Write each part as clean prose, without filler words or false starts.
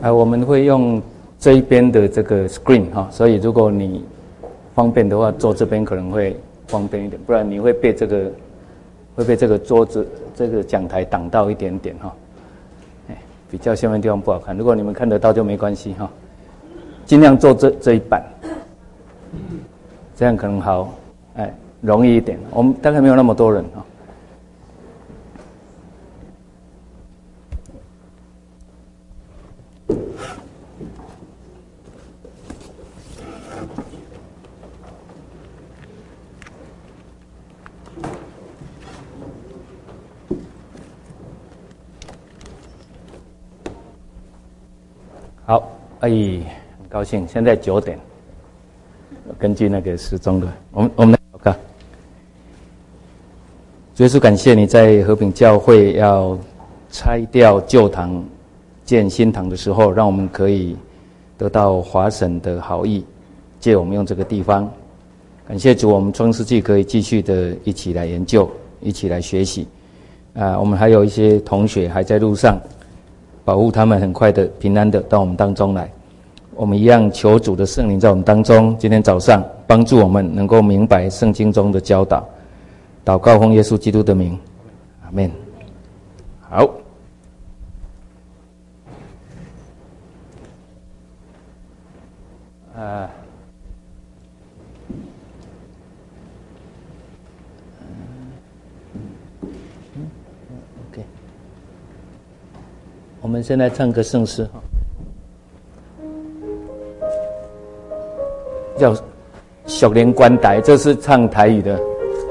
我们会用这一边的这个 screen 哈，所以如果你方便的话，坐这边可能会方便一点，不然你会被这个桌子这个讲台挡到一点点哈，比较下面地方不好看。如果你们看得到就没关系哈，尽量坐这一板，这样可能好，容易一点。我们大概没有那么多人哈。好，很高兴，现在9点，根据那个时钟的，我们来祷告。主耶稣，感谢你在和平教会要拆掉旧堂建新堂的时候，让我们可以得到华神的好意，借我们用这个地方。感谢主，我们创世纪可以继续的一起来研究，一起来学习。我们还有一些同学还在路上，保护他们很快的平安的到我们当中来。我们一样求主的圣灵在我们当中，今天早上帮助我们能够明白圣经中的教导。祷告奉耶稣基督的名，阿们。好，OK， 我们现在唱个圣诗哈，叫《属灵关台》，这是唱台语的。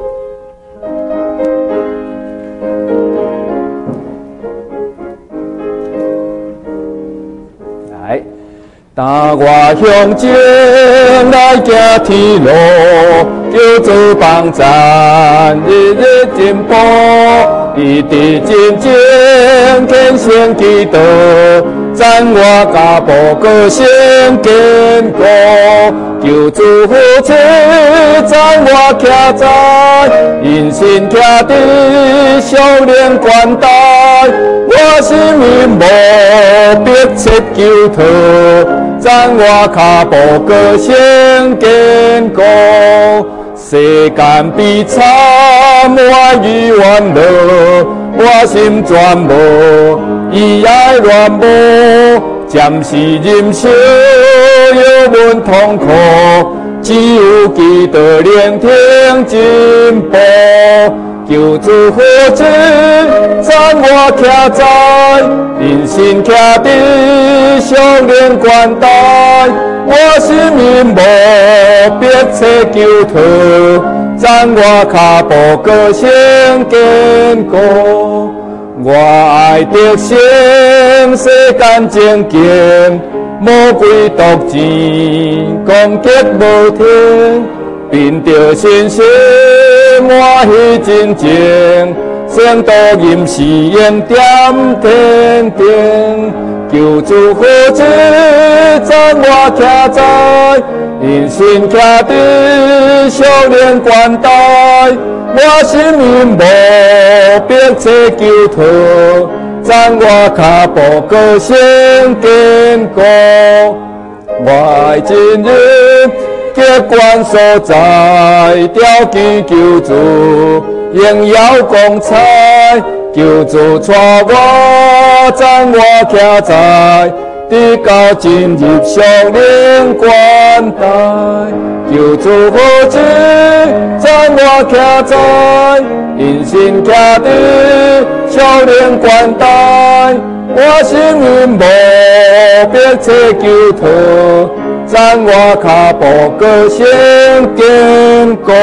踏我向前来行天路，叫做帮赞，日日进步，一直真正虔诚祈祷，赞我家步个性坚固，求主扶持，赞我徛在因信徛伫少年关台，我心命无逼切求讨。赞我脚步个性坚固，世间悲惨我与怨乐，我心全无意爱乱无，暂时人生忧闷痛苦，只有基督聆听进步。求主扶持，赞我徛在因信徛伫少年关台，我心命无逼切求讨，赞我脚步个性坚固。我爱得胜世间正经，魔鬼毒箭攻击无停，凭着信心满喜真情，圣道吟诗言点点点，求主扶持，赞我徛在因信徛伫少年关台，我心命无逼切求讨，赞我脚步个性坚固。我爱真人结关所在，条件求主荣耀光彩，求主带我赞我徛在直到进入少年关台，求主扶持，赞我徛在因信徛伫少年关台，我心命无逼切求讨，赞我脚步个性坚固。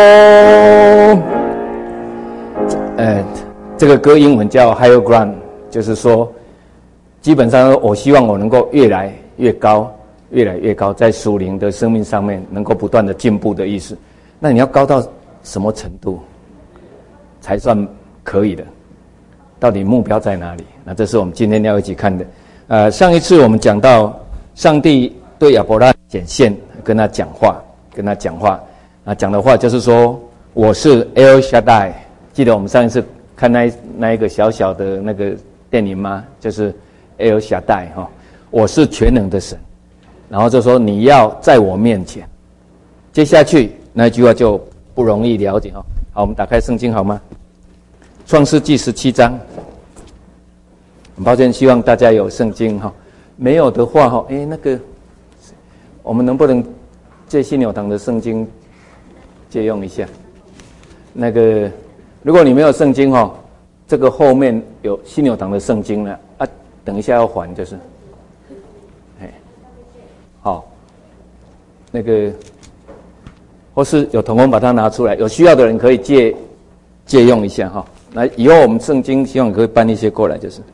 这个歌英文叫 Higher Ground， 就是说，基本上我希望我能够越来越高，越来越高，在属灵的生命上面能够不断的进步的意思。那你要高到什么程度才算可以的？到底目标在哪里？那这是我们今天要一起看的。上一次我们讲到上帝对亚伯拉罕显现，跟他讲话，讲的话就是说，我是 El Shaddai。记得我们上一次看那一个小小的那个电影吗？就是 El Shaddai 哈， 我是全能的神，然后就说你要在我面前。接下去那句话就不容易了解哈。好，我们打开圣经好吗？创世纪17章。很抱歉，希望大家有圣经哈。没有的话哈，那个我们能不能借新纽堂的圣经借用一下？那个如果你没有圣经哈，这个后面有新纽堂的圣经呢啊，等一下要还就是。好，那个或是有同工把它拿出来，有需要的人可以借用一下哈。那以后我们圣经希望可以搬一些过来，就是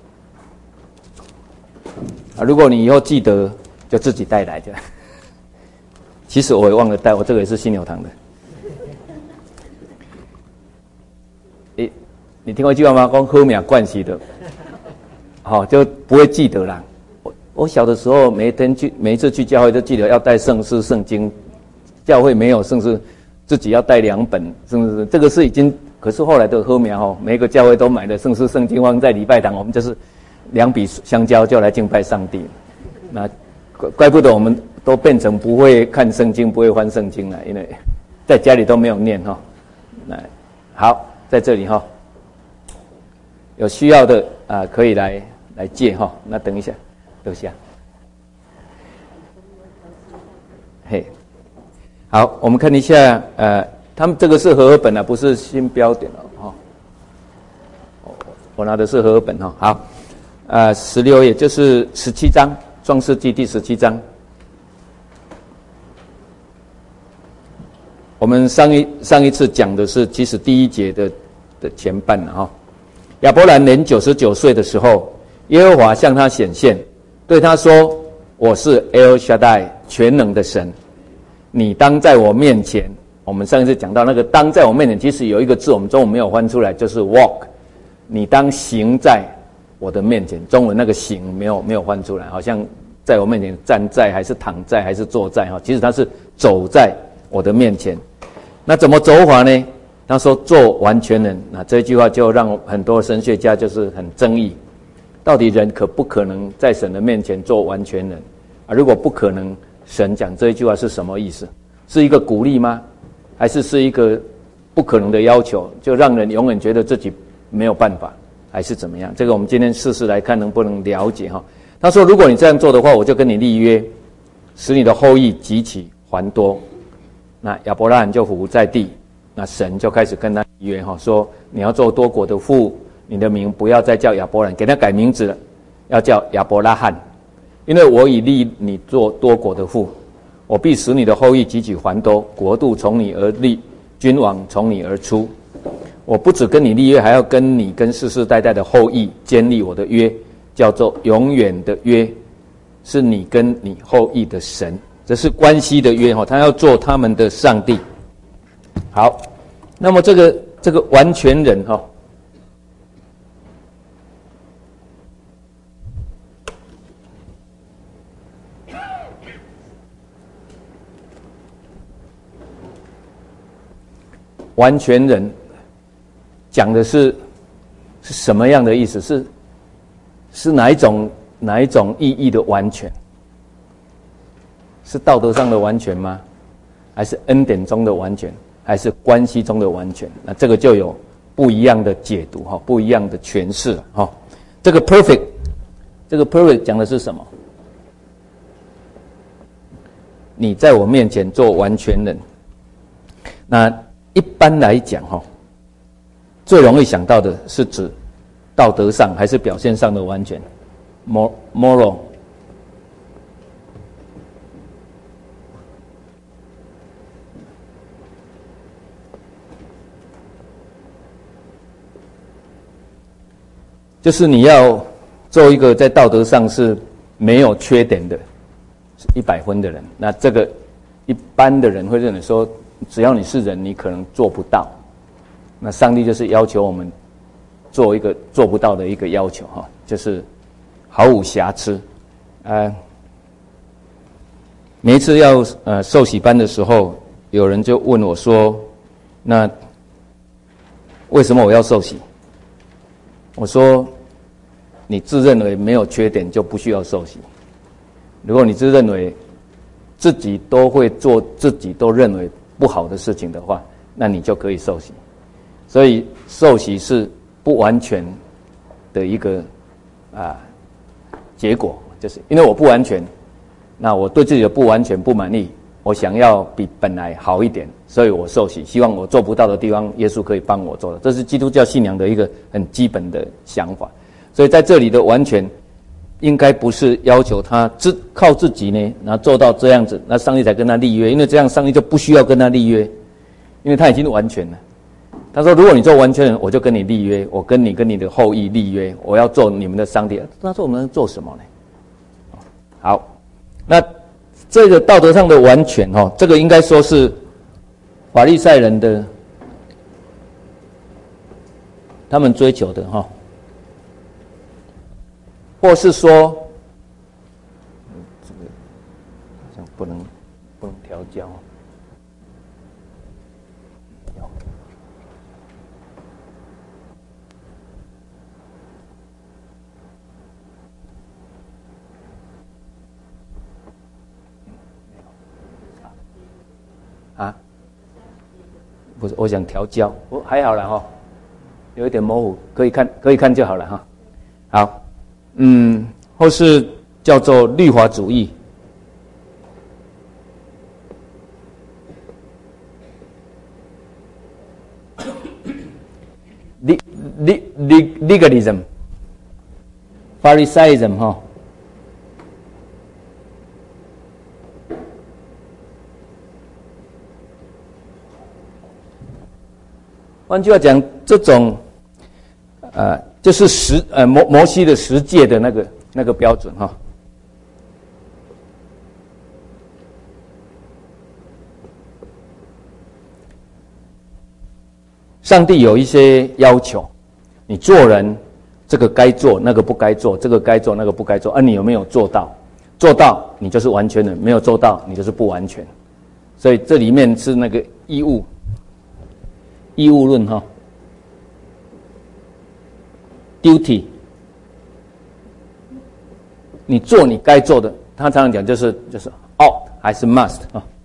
如果你以后记得，就自己带来的。其实我也忘了带，我这个也是新纽堂的。你听过一句话吗？讲喝名惯习的，好就不会记得啦。我小的时候，每一次去教会都记得要带圣诗、圣经。教会没有圣诗，自己要带2本，是不是？这个是已经，可是后来的后面每一个教会都买了圣诗、圣经放在礼拜堂，我们就是2笔相交就来敬拜上帝。那怪不得我们都变成不会看圣经、不会翻圣经了，因为在家里都没有念哈。那好，在这里哈，有需要的可以来借哈。那等一下。留下，嘿，好，我们看一下，他们这个是和合本不是新标点哈。我拿的是和合本哈。好，16页就是17章，创世纪第17章。我们上一次讲的是其实第1节的前半哈。亚伯兰年99岁的时候，耶和华向他显现。对他说：“我是 El Shaddai 全能的神，你当在我面前。”我们上一次讲到那个当在我面前，其实有一个字我们中文没有翻出来，就是 walk。你当行在我的面前，中文那个行没有翻出来，好像在我面前站在还是躺在还是坐在其实他是走在我的面前。那怎么走法呢？他说做完全人。那这句话就让很多神学家就是很争议。到底人可不可能在神的面前做完全人如果不可能，神讲这一句话是什么意思？是一个鼓励吗？还是一个不可能的要求，就让人永远觉得自己没有办法，还是怎么样？这个我们今天试试来看能不能了解哈。他说如果你这样做的话，我就跟你立约，使你的后裔极其繁多。那亚伯拉罕就伏在地，那神就开始跟他立约说你要做多国的父，你的名不要再叫亚伯兰，给他改名字了，要叫亚伯拉罕，因为我已立你做多国的父，我必使你的后裔极其繁多，国度从你而立，君王从你而出。我不只跟你立约，还要跟你跟世世代代的后裔建立我的约，叫做永远的约，是你跟你后裔的神，这是关系的约他要做他们的上帝。好，那么这个完全人完全人讲的是什么样的意思？是哪一种意义的完全？是道德上的完全吗？还是恩典中的完全？还是关系中的完全？那这个就有不一样的解读不一样的诠释这个 perfect 讲的是什么？你在我面前做完全人。那一般来讲最容易想到的是指道德上还是表现上的完全 moral。 就是你要做一个在道德上是没有缺点的100分的人，那这个一般的人会认为说只要你是人你可能做不到，那上帝就是要求我们做一个做不到的一个要求就是毫无瑕疵。每一次要受洗班的时候，有人就问我说，那为什么我要受洗？我说你自认为没有缺点就不需要受洗。如果你自认为自己都会做自己都认为不好的事情的话，那你就可以受洗。所以受洗是不完全的一个结果，就是因为我不完全，那我对自己的不完全不满意，我想要比本来好一点，所以我受洗，希望我做不到的地方，耶稣可以帮我做的。这是基督教信仰的一个很基本的想法。所以在这里的完全，应该不是要求他靠自己呢，然后做到这样子，那上帝才跟他立约，因为这样上帝就不需要跟他立约，因为他已经完全了。他说：“如果你做完全人，我就跟你立约，我跟你的后裔立约，我要做你们的上帝。”他说：“我们能做什么呢？”好，那这个道德上的完全这个应该说是法利赛人的他们追求的或是说这个好像不能调教。不是，我想调教，还好啦有一点模糊，可以看就好了好，或是叫做律法主义，legalism, Pharisaism 换句话讲，这种就是摩西的十诫的那个标准上帝有一些要求，你做人这个该做，那个不该做，这个该做，那个不该做，你有没有做到？做到你就是完全人，没有做到你就是不完全。所以这里面是那个义务论duty， 你做你该做的，他常常讲就是 ought 还是 must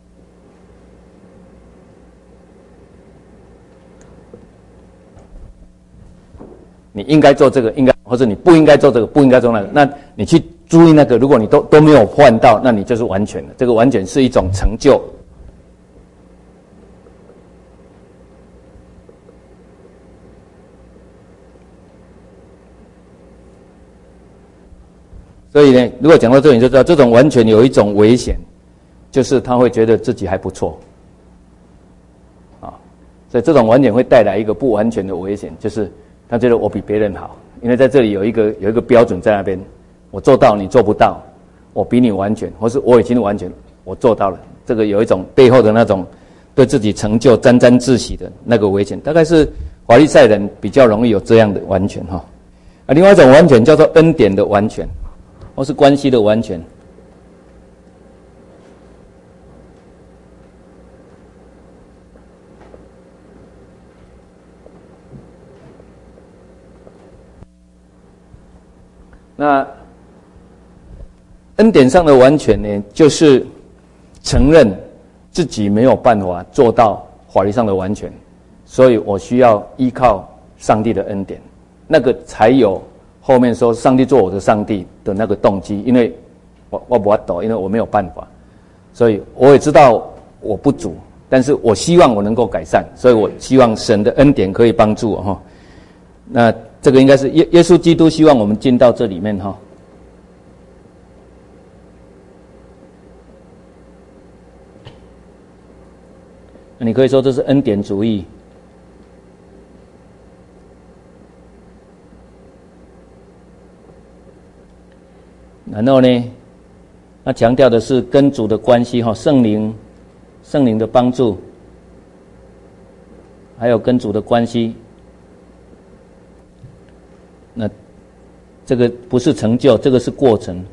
你应该做这个，或者你不应该做这个，不应该做那个，那你去注意那个，如果你都没有犯到，那你就是完全的。这个完全是一种成就。所以呢，如果讲到这里，就知道这种完全有一种危险，就是他会觉得自己还不错，所以这种完全会带来一个不完全的危险，就是他觉得我比别人好，因为在这里有一个标准在那边，我做到你做不到，我比你完全，或是我已经完全，我做到了，这个有一种背后的那种对自己成就沾沾自喜的那个危险，大概是法利赛人比较容易有这样的完全另外一种完全叫做恩典的完全。或是关系的完全，那恩典上的完全呢，就是承认自己没有办法做到法律上的完全，所以我需要依靠上帝的恩典，那个才有后面说上帝做我的上帝的那个动机，因为我不懂，因为我没有办法，所以我也知道我不足，但是我希望我能够改善，所以我希望神的恩典可以帮助我那这个应该是耶稣基督希望我们进到这里面那你可以说这是恩典主义。然后呢，他强调的是跟主的关系圣灵的帮助，还有跟主的关系。那这个不是成就，这个是过程，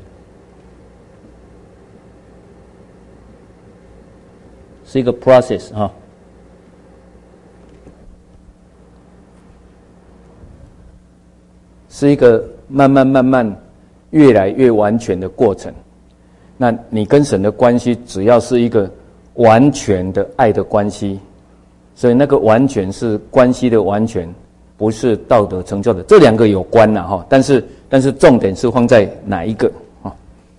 是一个 process 是一个慢慢越来越完全的过程。那你跟神的关系，只要是一个完全的爱的关系，所以那个完全是关系的完全，不是道德成就的。这两个有关啦哈，但是重点是放在哪一个哈？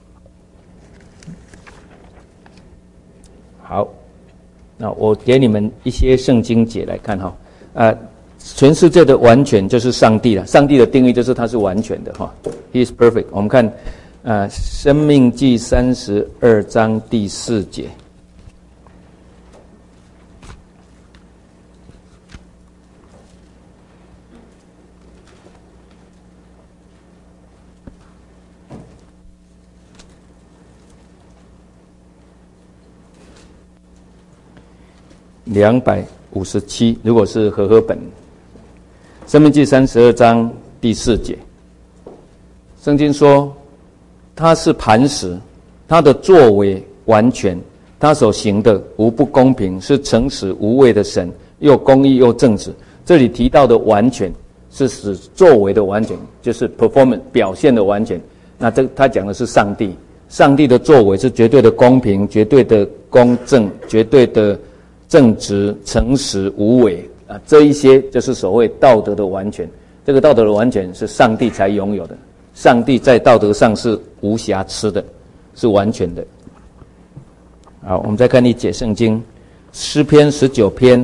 好，那我给你们一些圣经解来看哈。全世界的完全就是上帝了，上帝的定义就是他是完全的哈 ，He is perfect。我们看申命记32章第4节。257，如果是和合本，申命记32章第4节，圣经说，他是磐石，他的作为完全，他所行的无不公平，是诚实无畏的神，又公义又正直。这里提到的完全，是指作为的完全，就是 performance 表现的完全。那他讲的是上帝，上帝的作为是绝对的公平，绝对的公正，绝对的正直、诚实、无伪啊，这一些就是所谓道德的完全。这个道德的完全是上帝才拥有的，上帝在道德上是无瑕疵的，是完全的。好，我们再看一节圣经，诗篇19篇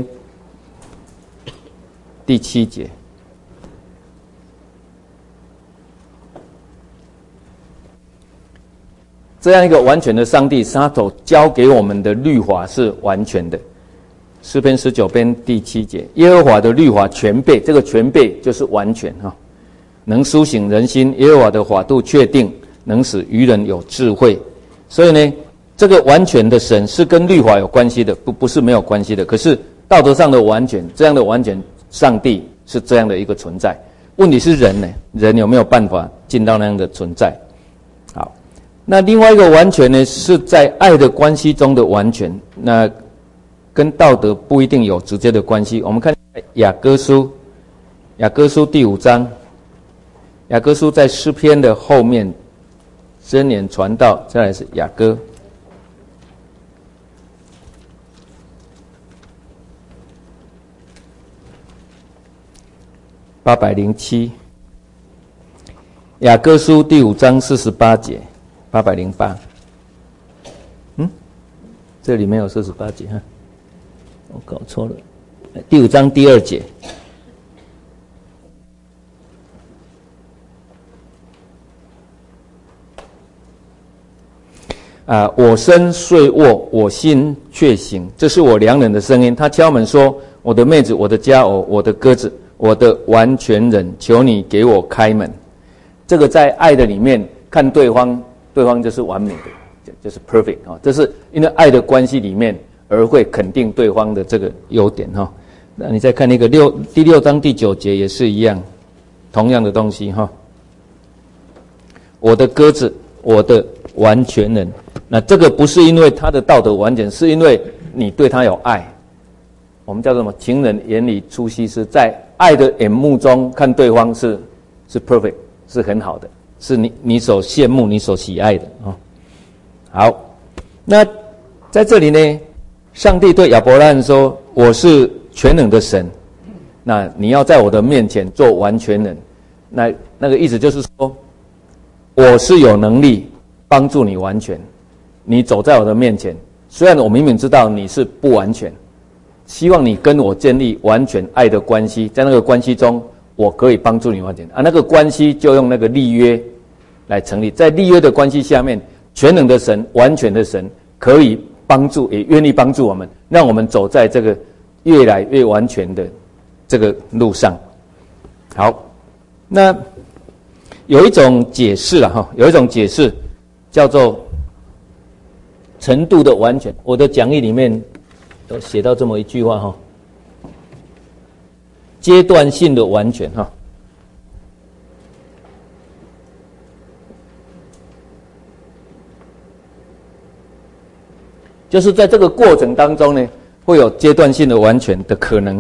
第7节。这样一个完全的上帝，他所教给我们的律法是完全的。诗篇19篇第7节，耶和华的律法全备，这个全备就是完全哈，能苏醒人心。耶和华的法度确定，能使愚人有智慧。所以呢，这个完全的神是跟律法有关系的，不是没有关系的。可是道德上的完全，这样的完全，上帝是这样的一个存在。问题是人呢？人有没有办法进到那样的存在？好，那另外一个完全呢，是在爱的关系中的完全。那跟道德不一定有直接的关系。我们看雅歌书第5章，雅歌书在诗篇的后面，箴言传道，再来是雅歌。807，雅歌书第5章48节，808。这里没有48节哈。我搞错了，第5章第2节，我身睡卧，我心却醒，这是我良人的声音。他敲门说：“我的妹子，我的佳偶，我的鸽子，我的完全人，求你给我开门。”这个在爱的里面看对方，对方就是完美的，就是 perfect 啊。这是因为爱的关系里面，而会肯定对方的这个优点哈。那你再看那个第6章第9节也是一样，同样的东西哈。我的鸽子，我的完全人，那这个不是因为他的道德完全，是因为你对他有爱。我们叫做什么？情人眼里出西施，在爱的眼目中看对方是 perfect， 是很好的，是你所羡慕、你所喜爱的啊。好，那在这里呢？上帝对亚伯拉罕说：“我是全能的神，那你要在我的面前做完全人。”那个意思就是说，我是有能力帮助你完全。你走在我的面前，虽然我明明知道你是不完全，希望你跟我建立完全爱的关系，在那个关系中，我可以帮助你完全。那个关系就用那个立约来成立，在立约的关系下面，全能的神、完全的神可以帮助，也愿意帮助我们，让我们走在这个越来越完全的这个路上。好，那有一种解释有一种解释叫做程度的完全。我的讲义里面有写到这么一句话阶段性的完全就是在这个过程当中呢，会有阶段性的完全的可能。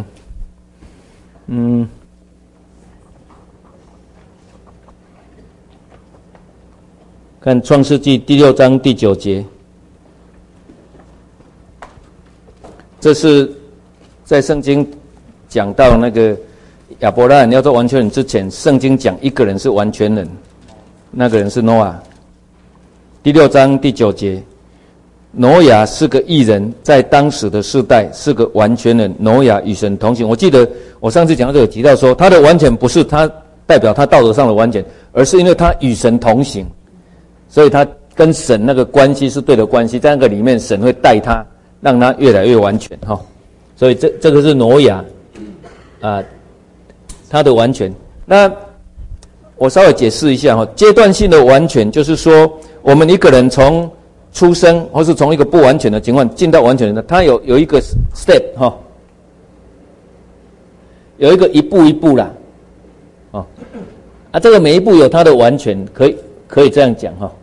看创世纪第6章第9节，这是在圣经讲到那个亚伯拉罕要做完全人之前，圣经讲一个人是完全人，那个人是挪亚。第6章第9节，挪亚是个义人，在当时的世代是个完全人。挪亚与神同行。我记得我上次讲到这个提到说，他的完全不是他代表他道德上的完全，而是因为他与神同行，所以他跟神那个关系是对的关系，在那个里面神会带他，让他越来越完全哈。所以这个是挪亚他的完全。那我稍微解释一下哈，阶段性的完全就是说，我们一个人从出生或是从一个不完全的情况进到完全的，他有一个 step 哈，有一个一步一步啦，这个每一步有它的完全，可以这样讲哈。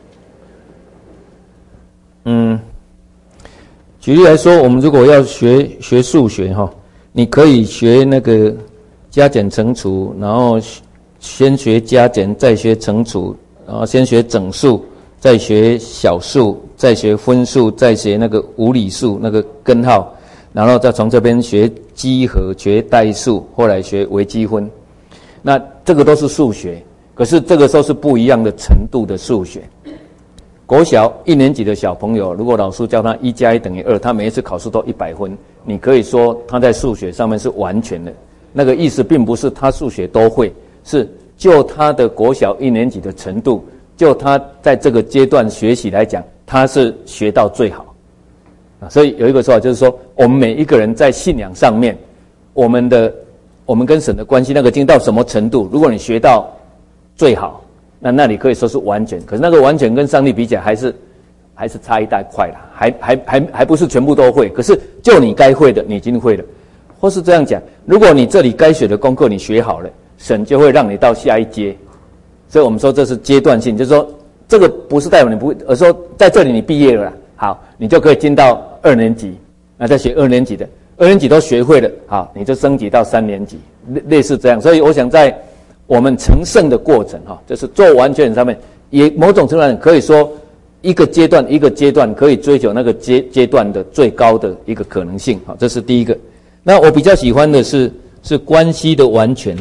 举例来说，我们如果要学数学哈，你可以学那个加减乘除，然后先学加减，再学乘除，然后先学整数，再学小数，再学分数，再学那个无理数那个根号，然后再从这边学积和，学代数，后来学微积分。那这个都是数学，可是这个时候是不一样的程度的数学。国小1年级的小朋友，如果老师教他1加1等于2，他每一次考试都100分，你可以说他在数学上面是完全的。那个意思并不是他数学都会，是就他的国小1年级的程度，就他在这个阶段学习来讲，他是学到最好。所以有一个说法就是说，我们每一个人在信仰上面，我们跟神的关系那个经到什么程度，如果你学到最好，那你可以说是完全。可是那个完全跟上帝比起来还是差一大块啦，还不是全部都会。可是就你该会的，你已经会了。或是这样讲，如果你这里该学的功课你学好了，神就会让你到下一阶。所以我们说这是阶段性，就是说这个不是代表你不会，而说在这里你毕业了啦，好，你就可以进到2年级，那再学2年级的，2年级都学会了，好，你就升级到3年级，类似这样。所以我想在我们成圣的过程就是做完全人上面，也某种程度上可以说一个阶段一个阶段可以追求那个阶段的最高的一个可能性，这是第一个。那我比较喜欢的是关系的完全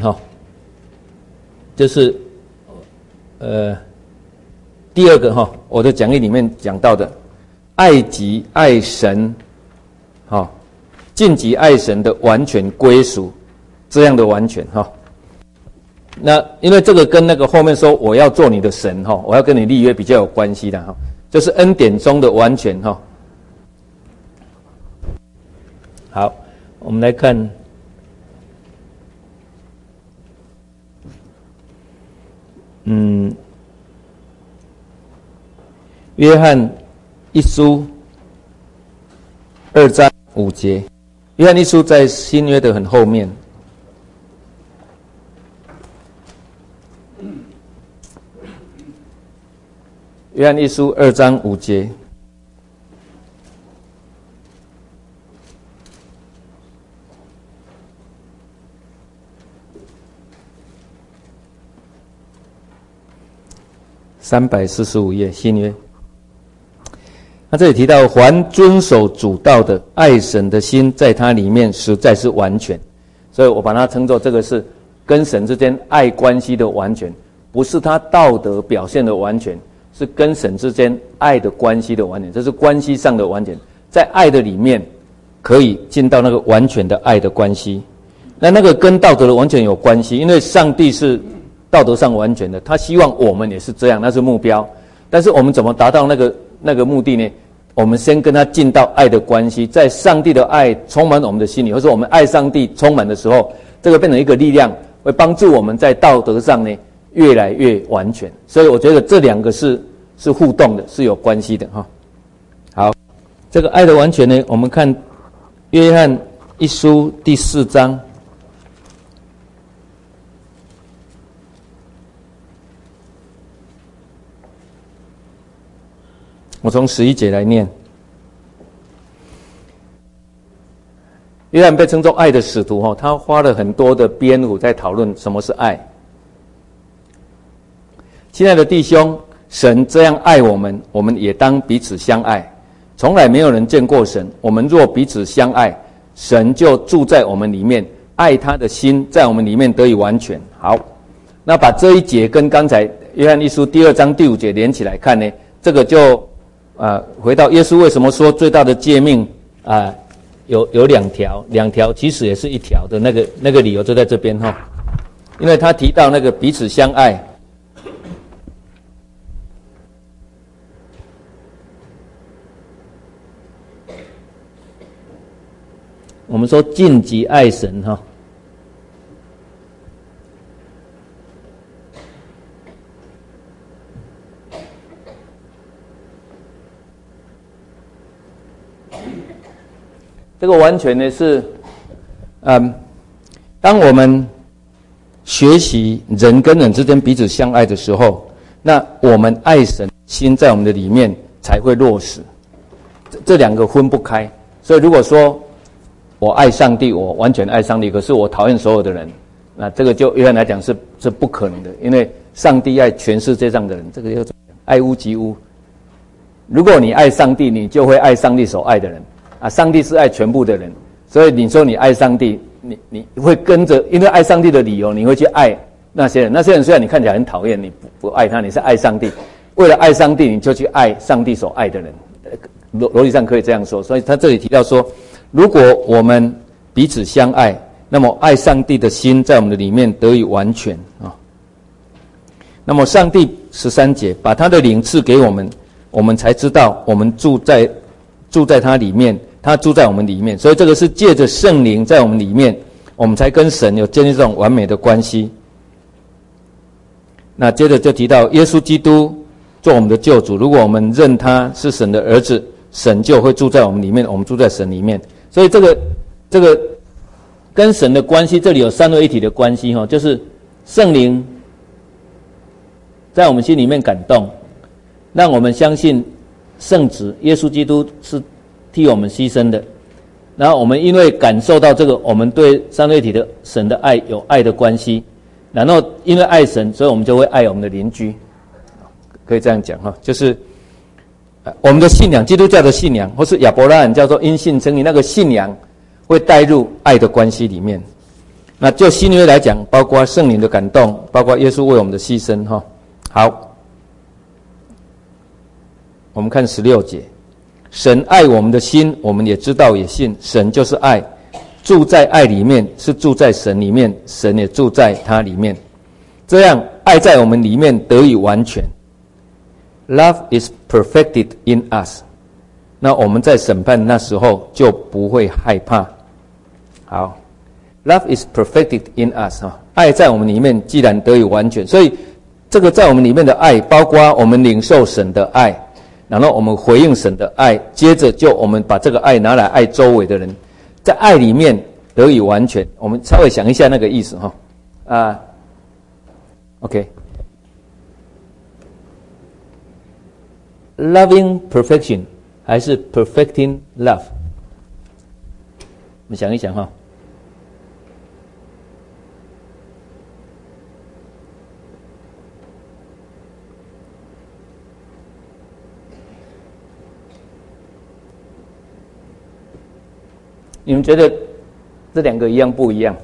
就是第二个我的讲义里面讲到的爱己爱神尽己爱神的完全归属，这样的完全那因为这个跟那个后面说我要做你的神我要跟你立约比较有关系的就是恩典中的完全好，我们来看约翰一书2章5节。约翰一书在新约的很后面。约翰一书2章5节。345页新约。他这里提到，凡遵守主道的，爱神的心在他里面实在是完全。所以我把它称作这个是跟神之间爱关系的完全，不是他道德表现的完全，是跟神之间爱的关系的完全，这是关系上的完全。在爱的里面可以进到那个完全的爱的关系。那个跟道德的完全有关系，因为上帝是道德上完全的，他希望我们也是这样，那是目标。但是我们怎么达到那个目的呢？我们先跟他进到爱的关系，在上帝的爱充满我们的心里，或者我们爱上帝充满的时候，这个变成一个力量，会帮助我们在道德上呢越来越完全。所以我觉得这两个是互动的，是有关系的好，这个爱的完全呢，我们看约翰一书第4章。我从11节来念。约翰被称作爱的使徒他花了很多的篇幅在讨论什么是爱。亲爱的弟兄， 神这样爱我们，我们也当彼此相爱。从来没有人见过神，我们若彼此相爱，神就住在我们里面，爱他的心在我们里面得以完全。好，那把这一节跟刚才约翰一书第2章第5节连起来看呢，这个就回到耶稣为什么说最大的诫命有两条其实也是一条的那个理由就在这边哈，因为他提到那个彼此相爱。我们说尽己爱神哈，这个完全呢是，当我们学习人跟人之间彼此相爱的时候，那我们爱神心在我们的里面才会落实，这两个分不开。所以如果说我爱上帝，我完全爱上帝，可是我讨厌所有的人，那这个就约翰来讲是不可能的，因为上帝爱全世界上的人，这个要爱屋及乌。如果你爱上帝，你就会爱上帝所爱的人啊，上帝是爱全部的人，所以你说你爱上帝，你会跟着，因为爱上帝的理由，你会去爱那些人。那些人虽然你看起来很讨厌，你不爱他，你是爱上帝，为了爱上帝，你就去爱上帝所爱的人，逻辑上可以这样说。所以他这里提到说，如果我们彼此相爱，那么爱上帝的心在我们的里面得以完全啊。那么上帝13节把他的灵赐给我们，我们才知道我们住在他里面，他住在我们里面。所以这个是借着圣灵在我们里面，我们才跟神有建立这种完美的关系。那接着就提到耶稣基督做我们的救主，如果我们认他是神的儿子，神就会住在我们里面，我们住在神里面。所以这个跟神的关系，这里有三位一体的关系哈，就是圣灵在我们心里面感动，让我们相信圣子耶稣基督是替我们牺牲的。然后我们因为感受到这个，我们对三位一体的神的爱有爱的关系，然后因为爱神，所以我们就会爱我们的邻居，可以这样讲哈，就是我们的信仰，基督教的信仰，或是亚伯拉罕叫做因信称义，那个信仰会带入爱的关系里面。那就新约来讲，包括圣灵的感动，包括耶稣为我们的牺牲哈。好，我们看16节，神爱我们的心，我们也知道也信，神就是爱，住在爱里面，是住在神里面，神也住在他里面，这样爱在我们里面得以完全。Love is perfected in us， 那我们在审判那时候就不会害怕。好， Love is perfected in us， 爱在我们里面既然得以完全，所以这个在我们里面的爱，包括我们领受神的爱，然后我们回应神的爱，接着就我们把这个爱拿来爱周围的人，在爱里面得以完全。我们稍微想一下那个意思哈，loving perfection 还是 perfecting love？ 我们想一想哈。你们觉得这两个一样不一样？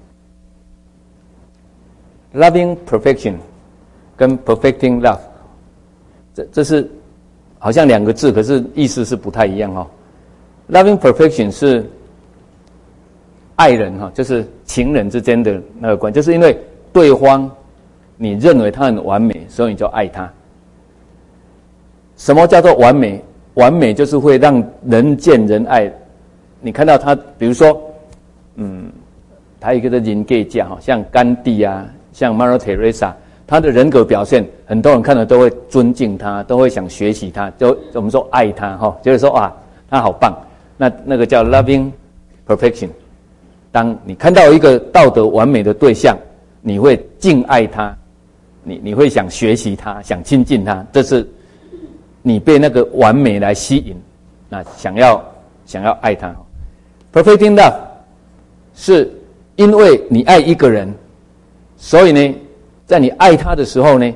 Loving perfection 跟 perfecting love， 这是好像两个字，可是意思是不太一样哈。Loving perfection 是爱人哈，就是情人之间的那个关系，就是因为对方你认为他很完美，所以你就爱他。什么叫做完美？完美就是会让人见人爱。你看到他，比如说，他一个的人格架哈，像甘地啊，像 Mother Teresa， 他的人格表现，很多人看了都会尊敬他，都会想学习他，就我们说爱他哈，就是说哇，他好棒。那个叫 loving perfection。当你看到一个道德完美的对象，你会敬爱他，你会想学习他，想亲近他，这是你被那个完美来吸引，那想要爱他。Perfecting love 是因为你爱一个人，所以呢，在你爱他的时候呢，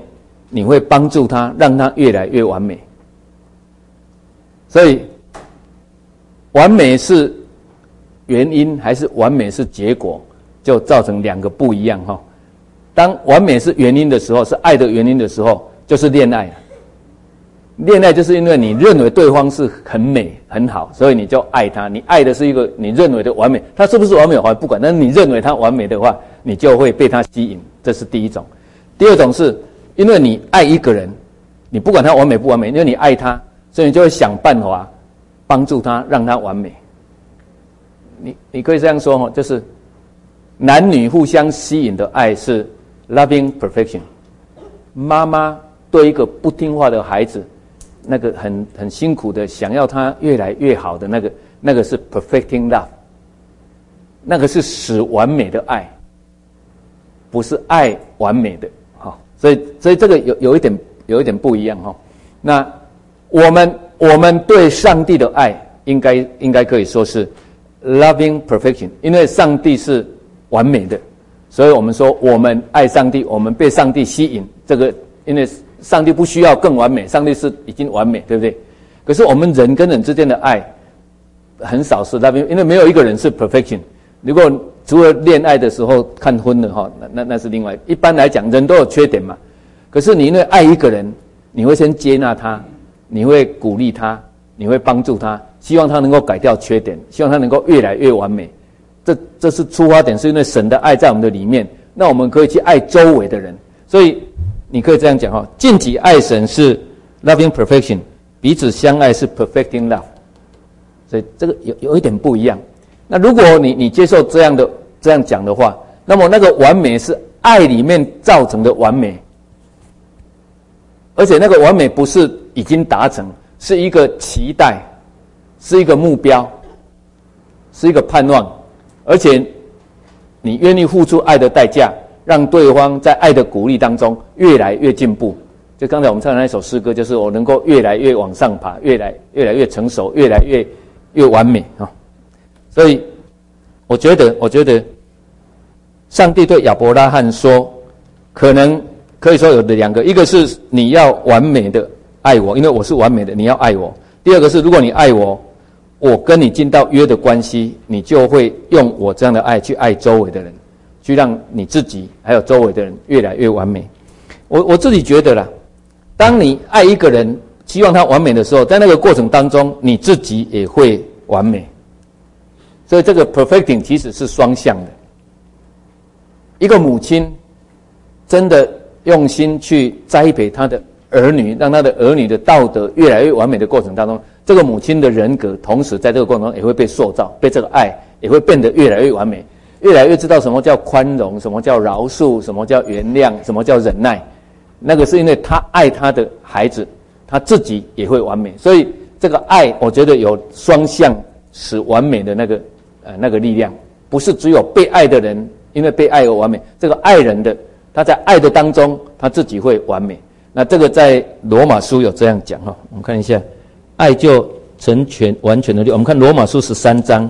你会帮助他，让他越来越完美。所以，完美是原因还是完美是结果，就造成两个不一样哈。当完美是原因的时候，是爱的原因的时候，就是恋爱了。恋爱就是因为你认为对方是很美很好，所以你就爱他。你爱的是一个你认为的完美，他是不是完美我还不管，但是你认为他完美的话，你就会被他吸引，这是第一种。第二种是因为你爱一个人，你不管他完美不完美，因为你爱他，所以你就会想办法帮助他，让他完美。你可以这样说就是男女互相吸引的爱是 loving perfection。妈妈对一个不听话的孩子，那个很辛苦的想要他越来越好的那个是 perfecting love， 那个是使完美的爱，不是爱完美的。所以这个有一点不一样哈。那我们对上帝的爱应该可以说是 loving perfection， 因为上帝是完美的，所以我们说我们爱上帝，我们被上帝吸引。这个因为上帝不需要更完美，上帝是已经完美，对不对？可是我们人跟人之间的爱很少是 loving， 因为没有一个人是 perfection。如果除了恋爱的时候看婚了哈，那是另外。一般来讲，人都有缺点嘛。可是你因为爱一个人，你会先接纳他，你会鼓励他，你会帮助他，希望他能够改掉缺点，希望他能够越来越完美。这是出发点，是因为神的爱在我们的里面，那我们可以去爱周围的人。所以你可以这样讲哈，尽己爱神是 loving perfection， 彼此相爱是 perfecting love。所以这个有一点不一样。那如果你接受这样讲的话，那么那个完美是爱里面造成的完美，而且那个完美不是已经达成，是一个期待，是一个目标，是一个盼望，而且你愿意付出爱的代价，让对方在爱的鼓励当中越来越进步。就刚才我们唱的那首诗歌，就是我能够越来越往上爬，越来越成熟，越来越完美啊。所以我觉得上帝对亚伯拉罕说，可以说有的两个，一个是你要完美的爱我，因为我是完美的，你要爱我。第二个是如果你爱我，我跟你进到约的关系，你就会用我这样的爱去爱周围的人，去让你自己还有周围的人越来越完美。我自己觉得啦，当你爱一个人，希望他完美的时候，在那个过程当中，你自己也会完美。所以这个 perfecting 其实是双向的。一个母亲真的用心去栽培他的儿女，让他的儿女的道德越来越完美的过程当中，这个母亲的人格同时在这个过程中也会被塑造，被这个爱也会变得越来越完美，越来越知道什么叫宽容，什么叫饶恕，什么叫原谅，什么叫忍耐。那个是因为他爱他的孩子，他自己也会完美。所以这个爱我觉得有双向使完美的那个力量，不是只有被爱的人因为被爱而完美，这个爱人的他在爱的当中他自己会完美。那这个在罗马书有这样讲哈，我们看一下，爱就成全完全的力。我们看罗马书13章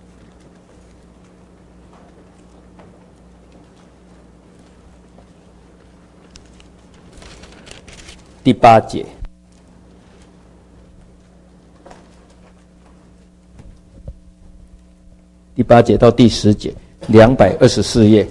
第8节。第8节到第10节，224页。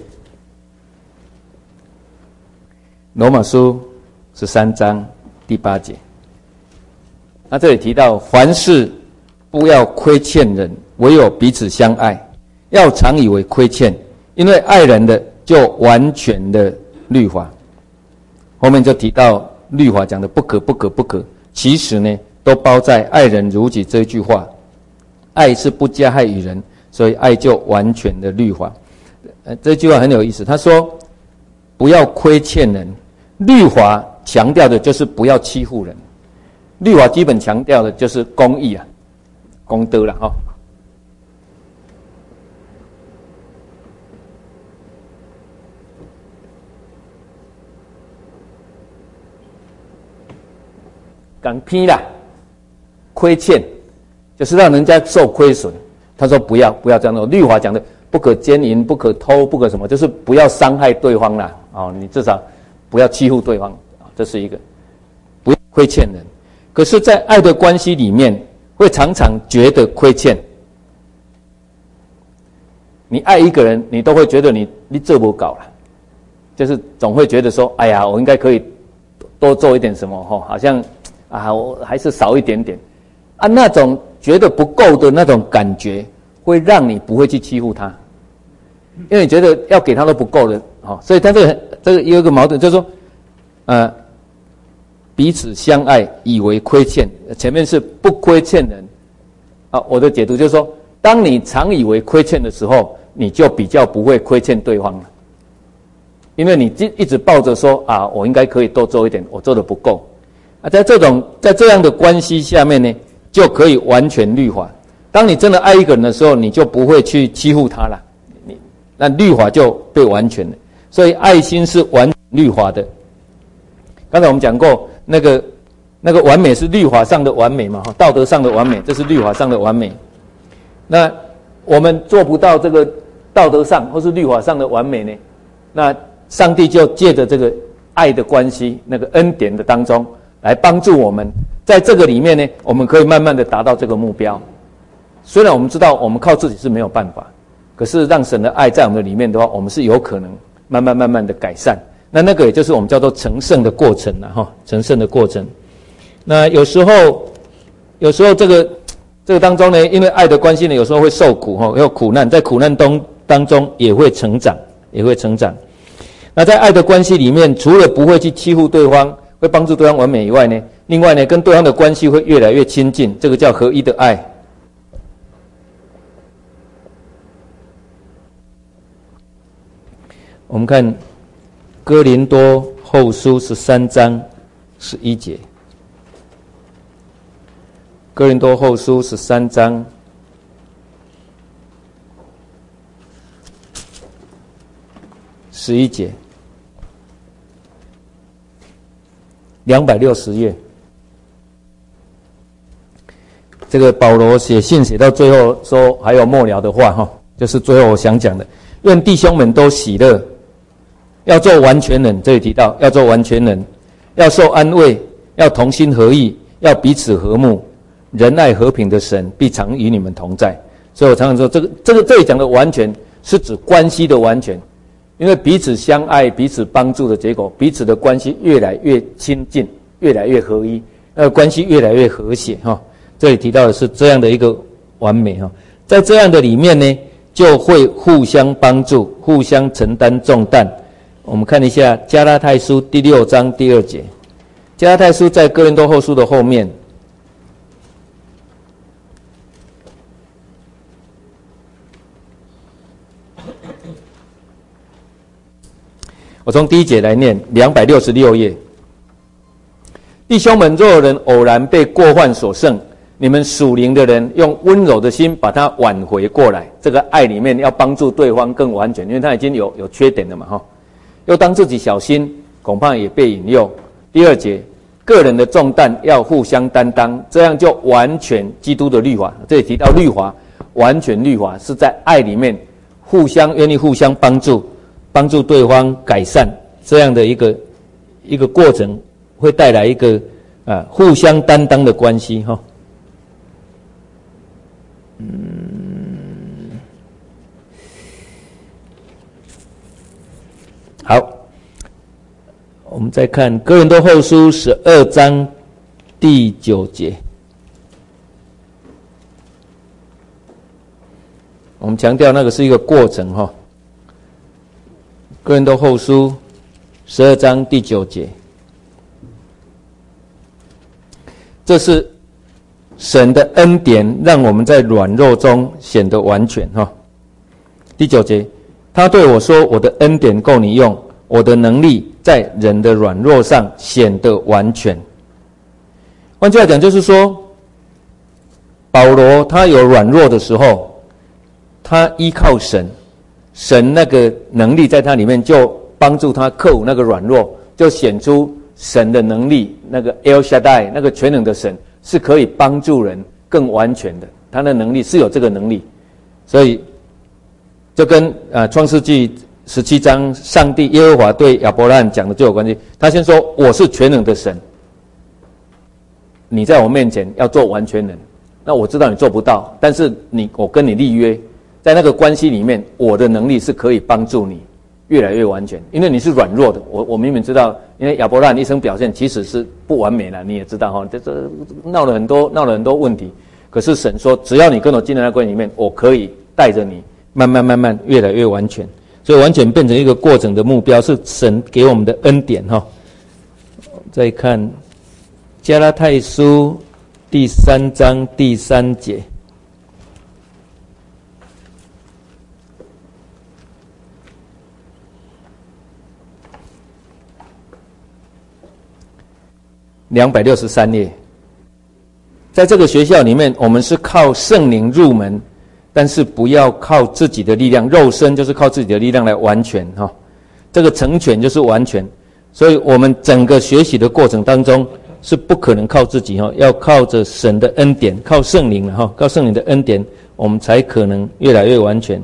罗马书13章第8节。那这里提到，凡事不要亏欠人，唯有彼此相爱，要常以为亏欠，因为爱人的就完全的律法。后面就提到律法讲的不可不可不可，其实呢都包在爱人如己这一句话。爱是不加害于人，所以爱就完全的律法。这句话很有意思，他说不要亏欠人，律法强调的就是不要欺负人，律法基本强调的就是公义啊，公德啦哈。讲偏啦，亏欠就是让人家受亏损。他说不要这样做，律法讲的不可奸淫，不可偷，不可什么，就是不要伤害对方啦。哦，你至少不要欺负对方。 这是一个不亏欠人。可是在爱的关系里面会常常觉得亏欠。你爱一个人，你都会觉得你做不搞了，就是总会觉得说，哎呀，我应该可以多做一点什么，好像我还是少一点点啊，那种觉得不够的那种感觉，会让你不会去欺负他，因为你觉得要给他都不够的，所以他这个有一个矛盾，就是说，彼此相爱，以为亏欠，前面是不亏欠人，我的解读就是说，当你常以为亏欠的时候，你就比较不会亏欠对方了，因为你一直抱着说我应该可以多做一点，我做的不够在这样的关系下面呢，就可以完全律法。当你真的爱一个人的时候，你就不会去欺负他了，那律法就被完全了。所以爱心是完全律法的。刚才我们讲过，那个完美是律法上的完美嘛，道德上的完美，这是律法上的完美。那我们做不到这个道德上或是律法上的完美呢，那上帝就借着这个爱的关系，那个恩典的当中来帮助我们，在这个里面呢，我们可以慢慢的达到这个目标。虽然我们知道我们靠自己是没有办法，可是让神的爱在我们的里面的话，我们是有可能慢慢的改善。那个也就是我们叫做成圣的过程成圣的过程。那有时候这个当中呢，因为爱的关系呢，有时候会受苦有苦难，在苦难当中也会成长。那在爱的关系里面，除了不会去欺负对方，会帮助对方完美以外呢，另外呢，跟对方的关系会越来越亲近，这个叫合一的爱。我们看哥林多后书13章11节，哥林多后书13章11节，260页。这个保罗写信写到最后说，还有末了的话就是最后我想讲的，愿弟兄们都喜乐，要做完全人，这里提到要做完全人，要受安慰，要同心合意，要彼此和睦，仁爱和平的神必常与你们同在。所以我常常说，这里讲的完全是指关系的完全，因为彼此相爱、彼此帮助的结果，彼此的关系越来越亲近，越来越合一，关系越来越和谐这里提到的是这样的一个完美在这样的里面呢，就会互相帮助，互相承担重担。我们看一下加拉太书第6章第2节，加拉太书在哥林多后书的后面。我从第1节来念，266页。弟兄们，若有人偶然被过犯所胜，你们属灵的人用温柔的心把他挽回过来。这个爱里面要帮助对方更完全，因为他已经有缺点了嘛又当自己小心，恐怕也被引诱。第2节，个人的重担要互相担当，这样就完全基督的律法。这里提到律法，完全律法是在爱里面愿意互相帮助对方改善，这样的一个过程，会带来一个互相担当的关系好，我们再看哥林多后书12章第9节。我们强调那个是一个过程哥林多后书12章第9节，这是神的恩典，让我们在软弱中显得完全第9节，他对我说，我的恩典够你用，我的能力在人的软弱上显得完全。换句话讲，就是说保罗他有软弱的时候，他依靠神那个能力在他里面，就帮助他克服那个软弱，就显出神的能力，那个 El Shaddai 那个全能的神是可以帮助人更完全的，他的能力是有这个能力。所以就跟创世纪 17章，上帝耶和华对亚伯拉罕讲的就有关系。他先说：“我是全能的神，你在我面前要做完全人。那我知道你做不到，但是我跟你立约，在那个关系里面，我的能力是可以帮助你越来越完全，因为你是软弱的。我明明知道，因为亚伯拉罕一生表现其实是不完美的，你也知道哈，这闹了很多问题。可是神说，只要你跟我进到那关系里面，我可以带着你慢慢越来越完全。所以完全变成一个过程的目标，是神给我们的恩典哈。再看加拉太书第3章第3节。263页，在这个学校里面，我们是靠圣灵入门，但是不要靠自己的力量，肉身就是靠自己的力量来完全哈。这个成全就是完全，所以我们整个学习的过程当中是不可能靠自己哈，要靠着神的恩典，靠圣灵了哈，靠圣灵的恩典，我们才可能越来越完全。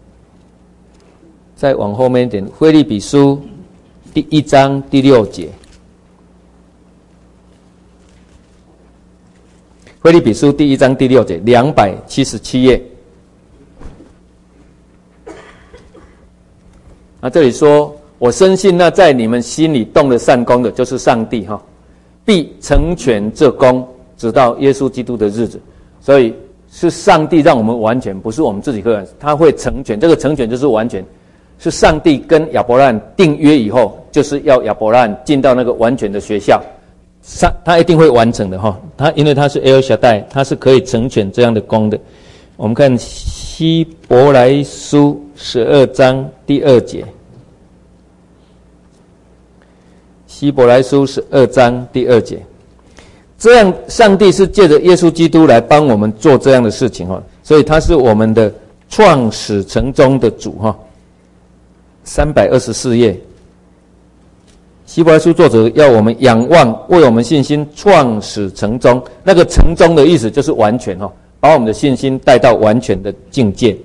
再往后面一点，腓立比书第1章第6节。腓立比书第1章第6节，277页。这里说，我深信那在你们心里动了善功的，就是上帝哈，必成全这功，直到耶稣基督的日子。所以是上帝让我们完全，不是我们自己个人，他会成全。这个成全就是完全，是上帝跟亚伯拉罕订约以后，就是要亚伯拉罕进到那个完全的学校。他一定会完成的哈，因为他是 El Shaddai， 他是可以成全这样的功的。我们看希伯来书12章第2节，希伯来书12章第2节，这样上帝是借着耶稣基督来帮我们做这样的事情哈，所以他是我们的创始成终的主哈。324页。希伯来书作者要我们仰望，为我们信心创始成终。那个成终的意思就是完全哈，把我们的信心带到完全的境界。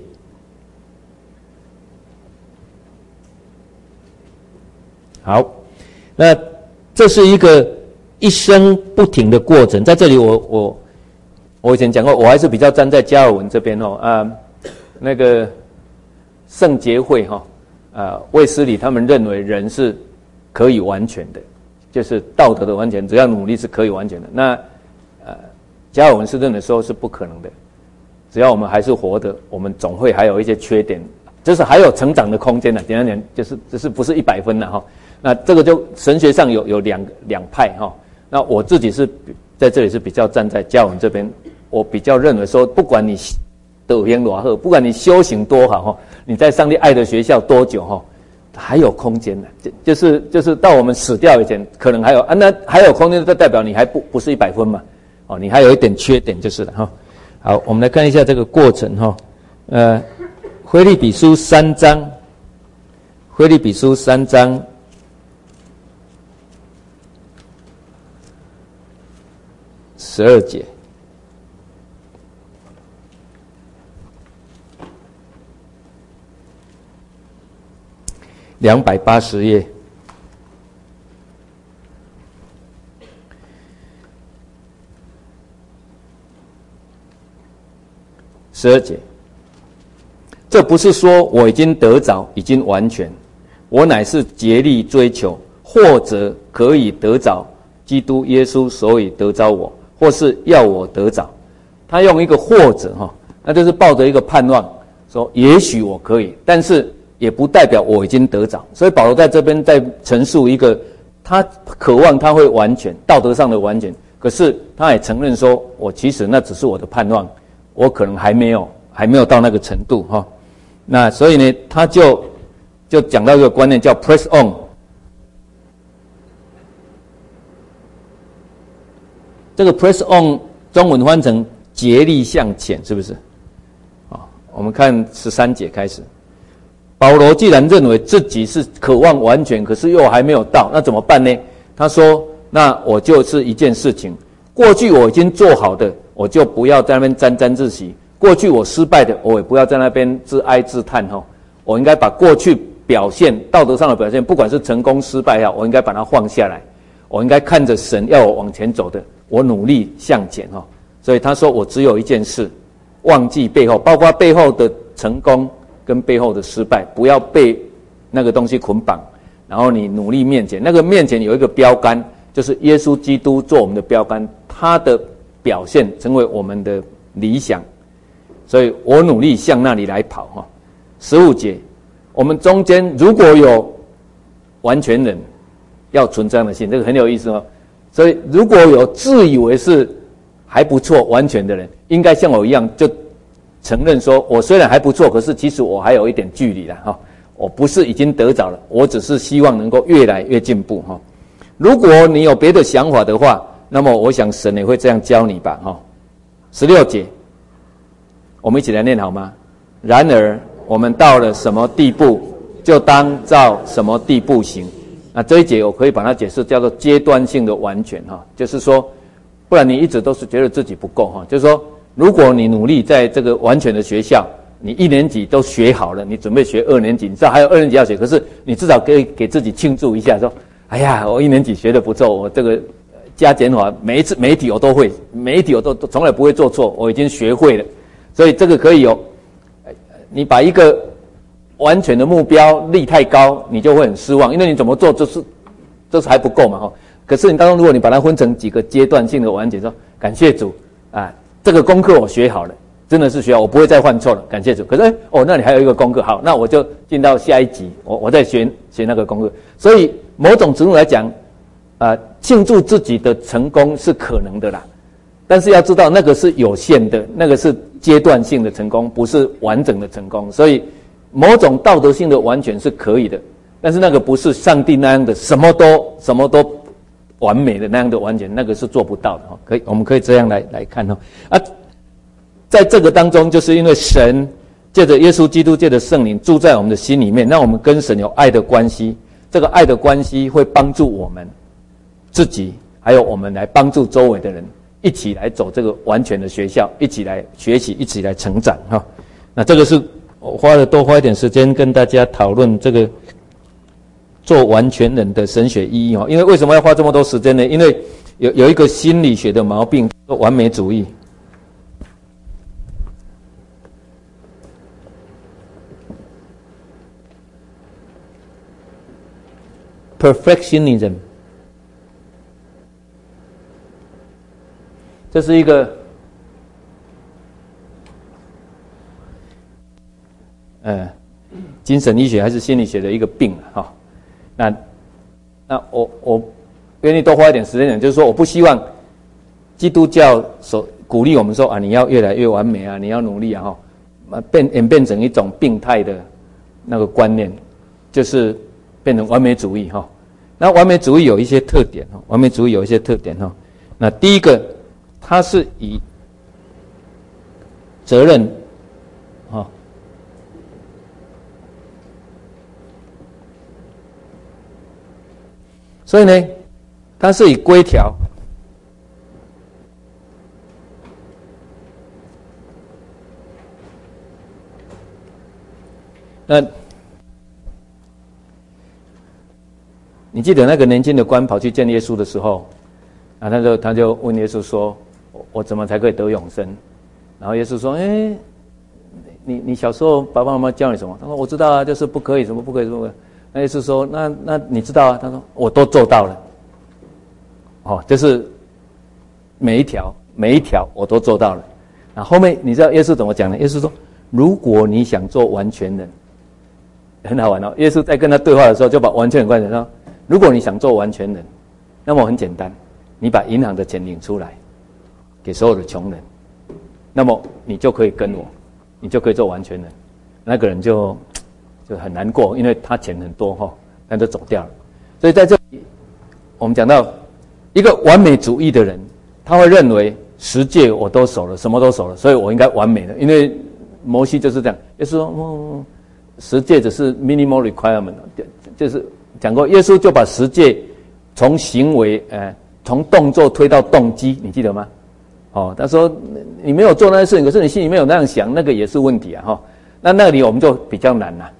好，那这是一个一生不停的过程。在这里我以前讲过，我还是比较站在加尔文这边那个圣洁会卫斯理他们认为人是可以完全的，就是道德的完全，只要努力是可以完全的。那加尔文是认为说是不可能的，只要我们还是活的，我们总会还有一些缺点，就是还有成长的空间的。简单点，就是不是100分的哈。那这个就神学上有两派哈。那我自己是在这里是比较站在加尔文这边，我比较认为说，不管你德行多好，不管你修行多好哈，你在上帝爱的学校多久哈，还有空间的，就是到我们死掉以前，可能还有那还有空间，这代表你还不是100分嘛，你还有一点缺点就是了哈。好，我们来看一下这个过程哈。腓立比书3章12节。280页。12节，这不是说我已经得着，已经完全，我乃是竭力追求，或者可以得着基督耶稣，所以得着我，或是要我得着。他用一个或者那就是抱着一个盼望，说也许我可以，但是也不代表我已经得着。所以保罗在这边在陈述一个，他渴望他会完全，道德上的完全，可是他也承认说，我其实那只是我的盼望，我可能还没有到那个程度哈。那所以呢，他就讲到一个观念叫 press on。这个 press on 中文翻成竭力向前，是不是？我们看13节开始。保罗既然认为自己是渴望完全，可是又还没有到，那怎么办呢？他说，那我就是一件事情，过去我已经做好的，我就不要在那边沾沾自喜，过去我失败的，我也不要在那边自哀自叹我应该把过去表现，道德上的表现，不管是成功失败我应该把它放下来，我应该看着神要我往前走的，我努力向前所以他说我只有一件事，忘记背后，包括背后的成功跟背后的失败，不要被那个东西捆绑，然后你努力面前，那个面前有一个标杆，就是耶稣基督做我们的标杆，他的表现成为我们的理想，所以我努力向那里来跑15节，我们中间如果有完全人，要存这样的心，这个很有意思所以如果有自以为是还不错完全的人，应该像我一样，就承认说我虽然还不错，可是其实我还有一点距离啦我不是已经得着了，我只是希望能够越来越进步如果你有别的想法的话，那么我想神也会这样教你吧16节，我们一起来念好吗？然而我们到了什么地步，就当照什么地步行。那这一节我可以把它解释叫做阶段性的完全就是说，不然你一直都是觉得自己不够就是说，如果你努力在这个完全的学校，你1年级都学好了，你准备学2年级，你知道还有2年级要学，可是你至少可以给自己庆祝一下，说哎呀，我1年级学得不错，我这个加减法每一题我都会，每一题我都从来不会做错，我已经学会了。所以这个可以有，你把一个完全的目标立太高，你就会很失望，因为你怎么做就是还不够嘛可是你当中如果你把它分成几个阶段性的完结，说感谢主这个功课我学好了，真的是学好，我不会再犯错了，感谢主。可是那你还有一个功课，好，那我就进到下一集，我再学那个功课。所以某种程度来讲庆祝自己的成功是可能的啦，但是要知道那个是有限的，那个是阶段性的成功，不是完整的成功。所以某种道德性的完全是可以的，但是那个不是上帝那样的什么都完美的那样的完全，那个是做不到的我们可以这样来看在这个当中，就是因为神借着耶稣基督，借着圣灵住在我们的心里面，让我们跟神有爱的关系，这个爱的关系会帮助我们自己，还有我们来帮助周围的人，一起来走这个完全的学校，一起来学习，一起来成长那这个是我多花一点时间跟大家讨论这个做完全人的神学意义因为为什么要花这么多时间呢？因为有一个心理学的毛病，叫完美主义。Perfectionism， 这是一个精神医学还是心理学的一个病那我愿意多花一点时间讲，就是说我不希望基督教鼓励我们说你要越来越完美你要努力演变成一种病态的那个观念，就是变成完美主义那完美主义有一些特点完美主义有一些特点那第一个，它是以责任所以呢，它是以规条你记得那个年轻的官跑去见耶稣的时候他就问耶稣说我怎么才可以得永生？然后耶稣说你小时候爸爸妈妈教你什么？他说我知道啊，就是不可以什么不可以什么。那耶稣说那你知道啊？他说我都做到了就是每一条我都做到了。然后后面你知道耶稣怎么讲呢？耶稣说如果你想做完全人，很好玩耶稣在跟他对话的时候就把完全人关起来说，如果你想做完全人，那么很简单，你把银行的钱领出来给所有的穷人，那么你就可以跟我，你就可以做完全人。那个人就很难过，因为他钱很多但就走掉了。所以在这里我们讲到一个完美主义的人，他会认为10诫我都守了，什么都守了，所以我应该完美的。因为摩西就是这样，耶稣说10诫只是 minimal requirement， 就是讲过，耶稣就把10诫从行为从动作推到动机，你记得吗？他说你没有做那些事情，可是你心里面有那样想，那个也是问题那里我们就比较难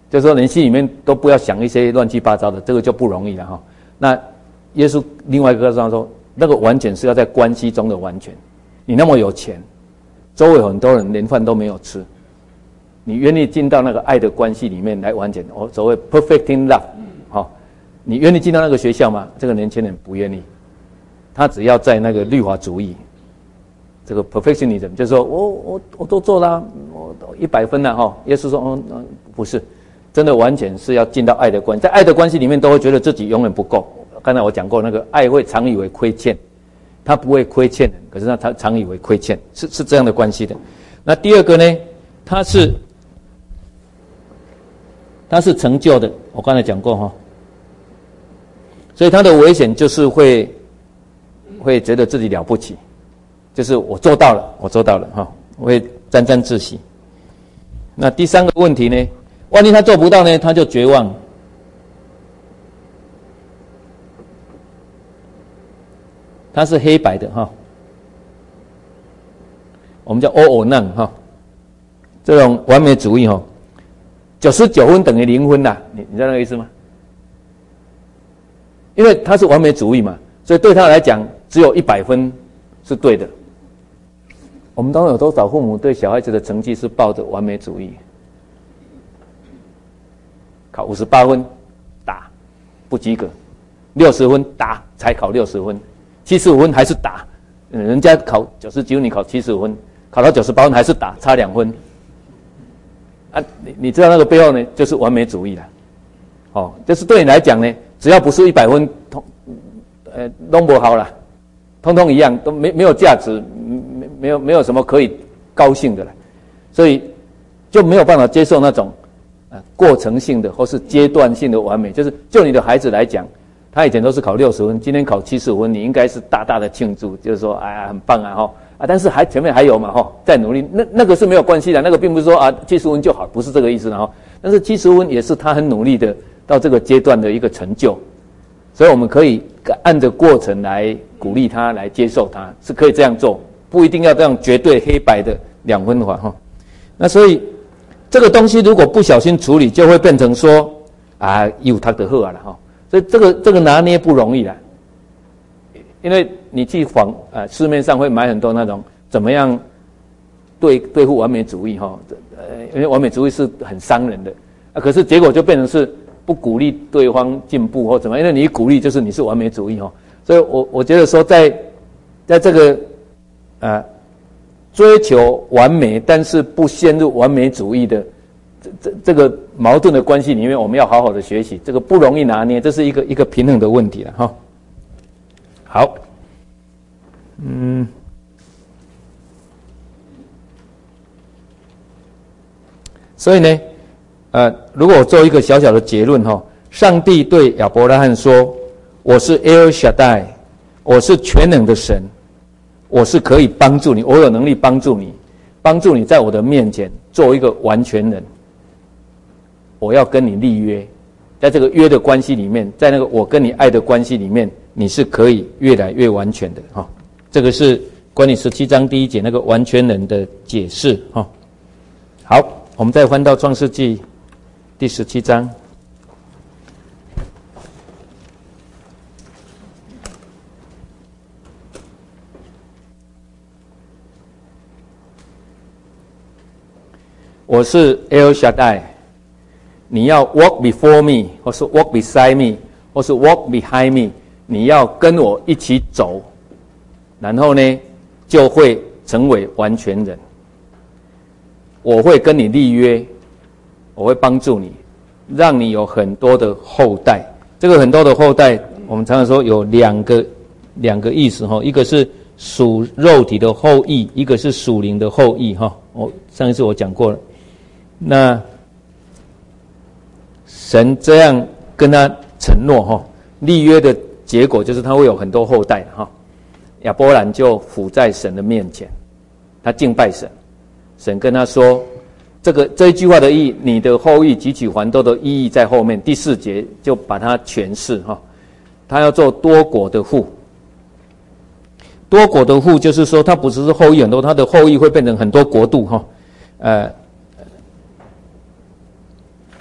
就是说，人心里面都不要想一些乱七八糟的，这个就不容易了哈。那耶稣另外一个上说，那个完全是要在关系中的完全。你那么有钱，周围很多人连饭都没有吃，你愿意进到那个爱的关系里面来完全，所谓 perfecting love， 好，你愿意进到那个学校吗？这个年轻人不愿意，他只要在那个律法主义，这个 perfectionism， 就是说我都做了，我100分了哈。耶稣说，不是。真的完全是要进到爱的关系，在爱的关系里面都会觉得自己永远不够。刚才我讲过，那个爱会常以为亏欠，他不会亏欠人，可是他常以为亏欠，是这样的关系的。那第二个呢，他是成就的，我刚才讲过哈，所以他的危险就是会觉得自己了不起，就是我做到了哈，会沾沾自喜。那第三个问题呢？万一他做不到呢，他就绝望。他是黑白的哈，我们叫 all or none 哈，这种完美主义哈，99分等于0分啦，你知道那个意思吗？因为他是完美主义嘛，所以对他来讲，只有100分是对的。我们当中有多少父母对小孩子的成绩是抱着完美主义？考58分打不及格，60分打才考60分，75分还是打，人家考90分，你考75分，考到98分还是打，差2分。啊，你知道那个背后呢，就是完美主义了。哦，就是对你来讲呢，只要不是100分，弄不好啦，通通一样，都没有价值，没有什么可以高兴的了，所以就没有办法接受那种。过程性的或是阶段性的完美，就是就你的孩子来讲，他以前都是考60分，今天考75分，你应该是大大的庆祝，就是说哎呀很棒啊哈啊，但是前面还有嘛哈，再努力，那个是没有关系的，那个并不是说啊70分就好，不是这个意思哈。但是70分也是他很努力的到这个阶段的一个成就，所以我们可以按着过程来鼓励他，来接受他，是可以这样做，不一定要这样绝对黑白的2分法哈。那所以。这个东西如果不小心处理，就会变成说啊，有他的好啊了哈。所以这个拿捏不容易啦，因为你去市面上会买很多那种怎么样对付完美主义哈，因为完美主义是很伤人的啊。可是结果就变成是不鼓励对方进步或怎么样，因为你一鼓励就是你是完美主义哈。所以我觉得说在这个追求完美，但是不陷入完美主义的这个矛盾的关系里面，我们要好好的学习，这个不容易拿捏，这是一个平衡的问题了哈。好，所以呢，如果我做一个小小的结论哈，上帝对亚伯拉罕说：“我是 El Shaddai， 我是全能的神。”我是可以帮助你，我有能力帮助你在我的面前做一个完全人。我要跟你立约，在这个约的关系里面，在那个我跟你爱的关系里面，你是可以越来越完全的哈。这个是关于17章第1节那个完全人的解释哈。好，我们再翻到创世纪第17章。我是 El Shaddai， 你要 walk before me， 或是 walk beside me， 或是 walk behind me， 你要跟我一起走，然后呢，就会成为完全人。我会跟你立约，我会帮助你，让你有很多的后代。这个很多的后代，我们常常说有两个意思哈，一个是属肉体的后裔，一个是属灵的后裔哈。上一次我讲过了。那神这样跟他承诺哈，立约的结果就是他会有很多后代哈。亚伯兰就伏在神的面前，他敬拜神，神跟他说，这一句话的意义，你的后裔极其繁多的意义在后面。第4节就把它诠释哈，他要做多国的父。多国的父就是说，他不只是后裔很多，他的后裔会变成很多国度哈。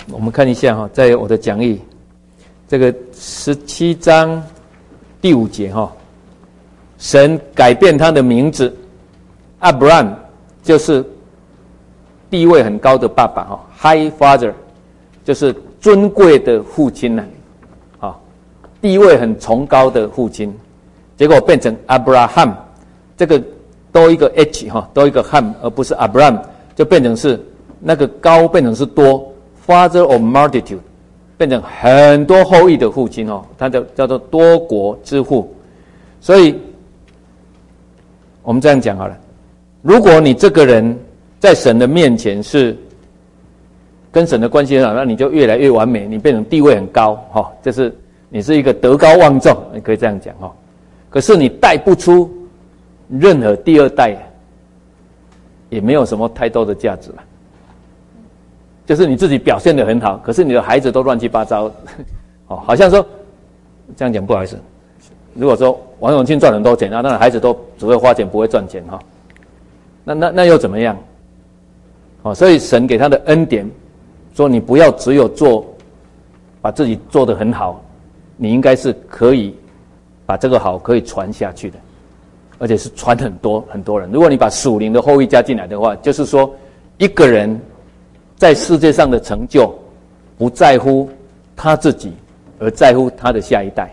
我们看一下哈，在我的讲义，这个17章第5节哈，神改变他的名字 ，Abraham 就是地位很高的爸爸哈 ，High Father 就是尊贵的父亲呢，啊，地位很崇高的父亲，结果变成 Abraham， 这个多一个 H 哈，多一个 ham， 而不是 Abraham， 就变成是那个高变成是多。Father of multitude 变成很多后裔的父亲哦，他叫做多国之父。所以我们这样讲好了，如果你这个人在神的面前是跟神的关系很好，那你就越来越完美，你变成地位很高哈，就是你是一个德高望重，你可以这样讲哈。可是你带不出任何第二代，也没有什么太多的价值了。就是你自己表现得很好，可是你的孩子都乱七八糟，哦，好像说这样讲不好意思。如果说王永庆赚很多钱，那当然孩子都只会花钱不会赚钱哈，那又怎么样？哦，所以神给他的恩典，说你不要只有把自己做得很好，你应该是可以把这个好可以传下去的，而且是传很多很多人。如果你把属灵的后裔加进来的话，就是说一个人在世界上的成就，不在乎他自己，而在乎他的下一代。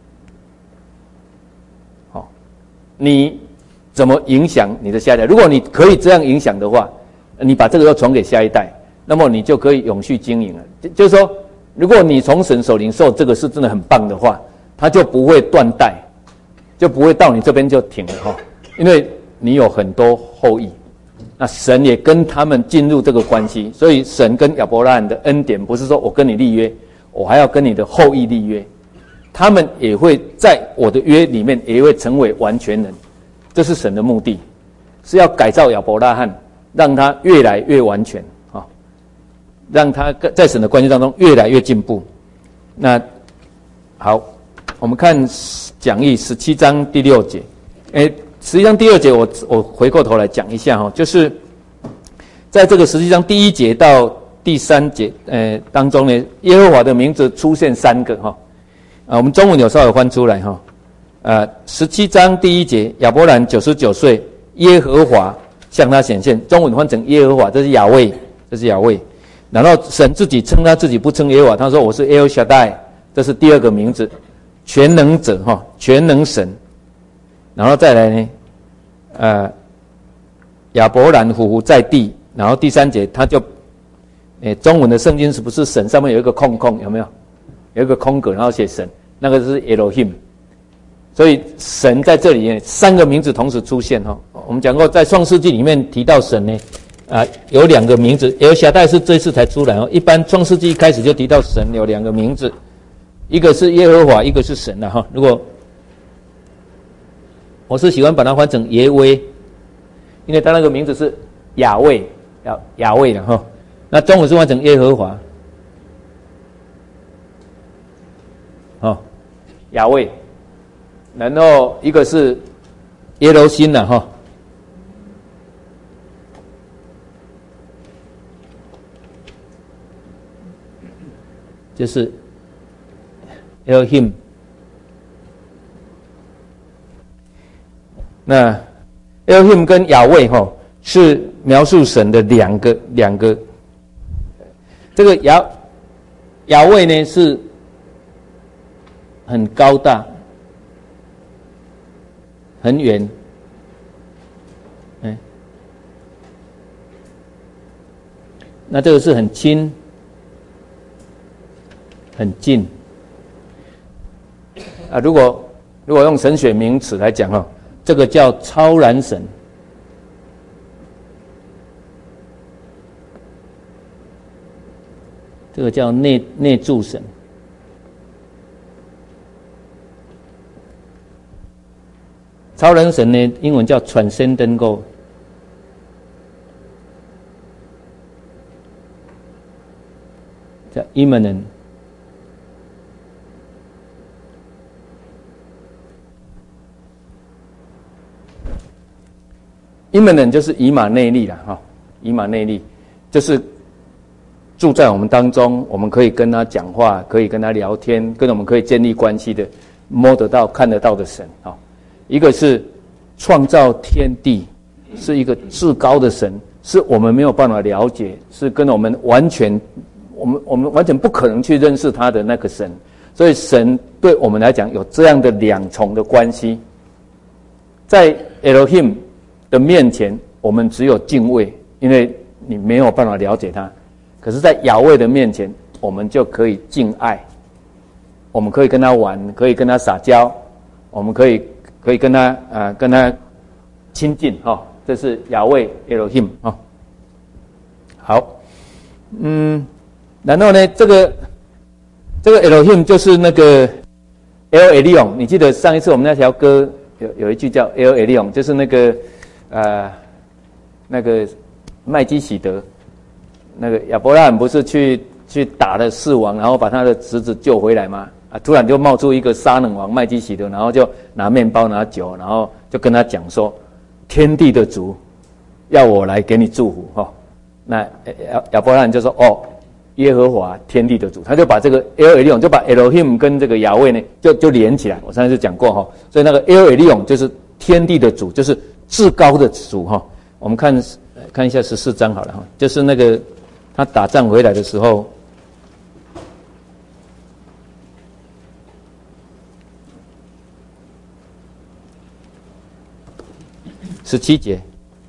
好，你怎么影响你的下一代？如果你可以这样影响的话，你把这个要传给下一代，那么你就可以永续经营了。就是说，如果你从神手领受这个是真的很棒的话，它就不会断代，就不会到你这边就停了哈，因为你有很多后裔。那神也跟他们进入这个关系，所以神跟亚伯拉罕的恩典不是说我跟你立约，我还要跟你的后裔立约，他们也会在我的约里面也会成为完全人，这是神的目的，是要改造亚伯拉罕，让他越来越完全啊，让他在神的关系当中越来越进步。那好，我们看讲义17章第6节，17章第2节我回过头来讲一下哈，就是在这个17章第1节到第3节当中呢，耶和华的名字出现3个哈，我们中文有稍微翻出来哈，17章第1节，亚伯兰99岁，耶和华向他显现，中文翻成耶和华，这是亚卫，这是亚卫。然后神自己称他自己不称耶和华，他说我是 El Shaddai， 这是第2个名字，全能者哈，全能神。然后再来呢，亚伯兰匍匐在地，然后第3节他就，中文的圣经是不是神上面有一个空空，有没有？有一个空格，然后写神，那个是 Elohim。所以神在这里3个名字同时出现哈。我们讲过，在创世纪里面提到神呢，有2个名字，El Shaddai是这次才出来哦。一般创世纪一开始就提到神有2个名字，一个是耶和华，一个是神了哈。如果我是喜欢把它翻成耶威，因为他那个名字是亚卫，亚卫了哈。那中文是翻成耶和华，亚卫。然后一个是耶柔心了哈，就是 Elohim。那 Elohim 跟亚卫是描述神的两个，这个亚卫呢是很高大，很远，那这个是很亲，很近啊。如果用神学名词来讲这个叫超然神，这个叫内住神。超然神呢，英文叫 transcendent God。叫 immanent。immanent 就是以马内利啦，以马内利就是住在我们当中，我们可以跟他讲话，可以跟他聊天，跟我们可以建立关系的，摸得到、看得到的神啊。一个是创造天地，是一个至高的神，是我们没有办法了解，是跟我们完全不可能去认识他的那个神。所以神对我们来讲有这样的两重的关系。在 Elohim 的面前，我们只有敬畏，因为你没有办法了解他。可是在雅卫的面前，我们就可以敬爱，我们可以跟他玩，可以跟他撒娇，我们可以跟他亲近哈，这是雅卫 Elohim 哈。好，然后呢，这个 Elohim 就是那个 El Elyon， 你记得上一次我们那条歌有一句叫 El Elyon， 就是那个麦基洗德。那个亚伯拉罕不是去打了四王，然后把他的侄子救回来吗？突然就冒出一个撒冷王麦基洗德，然后就拿面包拿酒，然后就跟他讲说，天地的主要我来给你祝福哈。那亚伯拉罕就说耶和华天地的主，他就把这个 El Elyon 就把 Elohim 跟这个雅卫呢就连起来。我上次讲过哈，所以那个 El Elyon 就是天地的主，就是至高的主哈。我们看一下14章好了哈，就是那个。他打仗回来的时候，17节，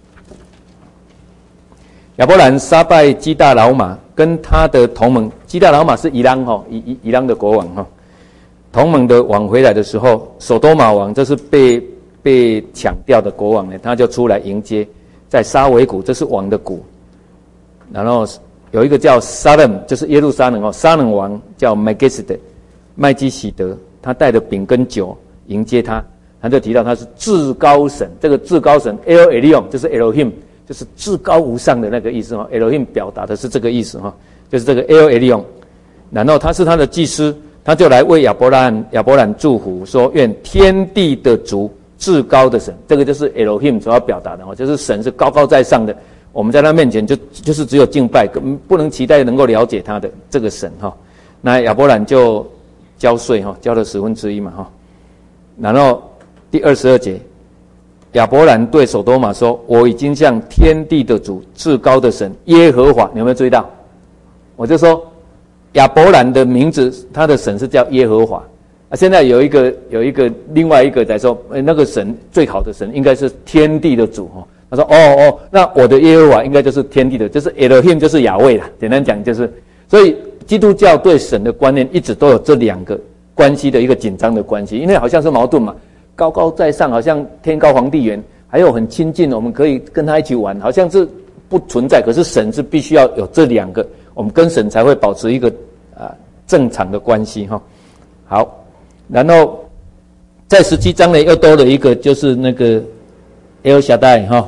亚伯兰杀败基大老马，跟他的同盟，基大老马是以朗哈，以朗的国王哈，同盟的王回来的时候，索多玛王这是被抢掉的国王呢，他就出来迎接，在沙维谷，这是王的谷，然后。有一个叫撒冷，就是耶路撒冷撒冷王叫麦基洗德，他带着饼跟酒迎接他，他就提到他是至高神，这个至高神 El Elyon 就是 Elohim， 就是至高无上的那个意思Elohim 表达的是这个意思就是这个 El Elyon， 然后他是他的祭司，他就来为亚伯兰祝福，说愿天地的主至高的神，这个就是 Elohim 所要表达的就是神是高高在上的。我们在他面前就是只有敬拜，不能期待能够了解他的这个神那亚伯兰就交税交了1/10嘛然后第22节，亚伯兰对所多玛说：“我已经向天地的主至高的神耶和华。”你有没有注意到？我就说亚伯兰的名字，他的神是叫耶和华现在有一个另外一个在说，那个神最好的神应该是天地的主他说那我的耶和华应该就是天地的，就是 Elohim 就是雅卫啦。简单讲就是，所以基督教对神的观念一直都有这两个关系的一个紧张的关系，因为好像是矛盾嘛，高高在上，好像天高皇帝远，还有很亲近，我们可以跟他一起玩，好像是不存在。可是神是必须要有这两个，我们跟神才会保持一个正常的关系好，然后在17章呢又多了一个，就是那个 El Shaddai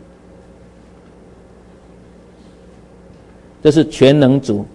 这是全能主。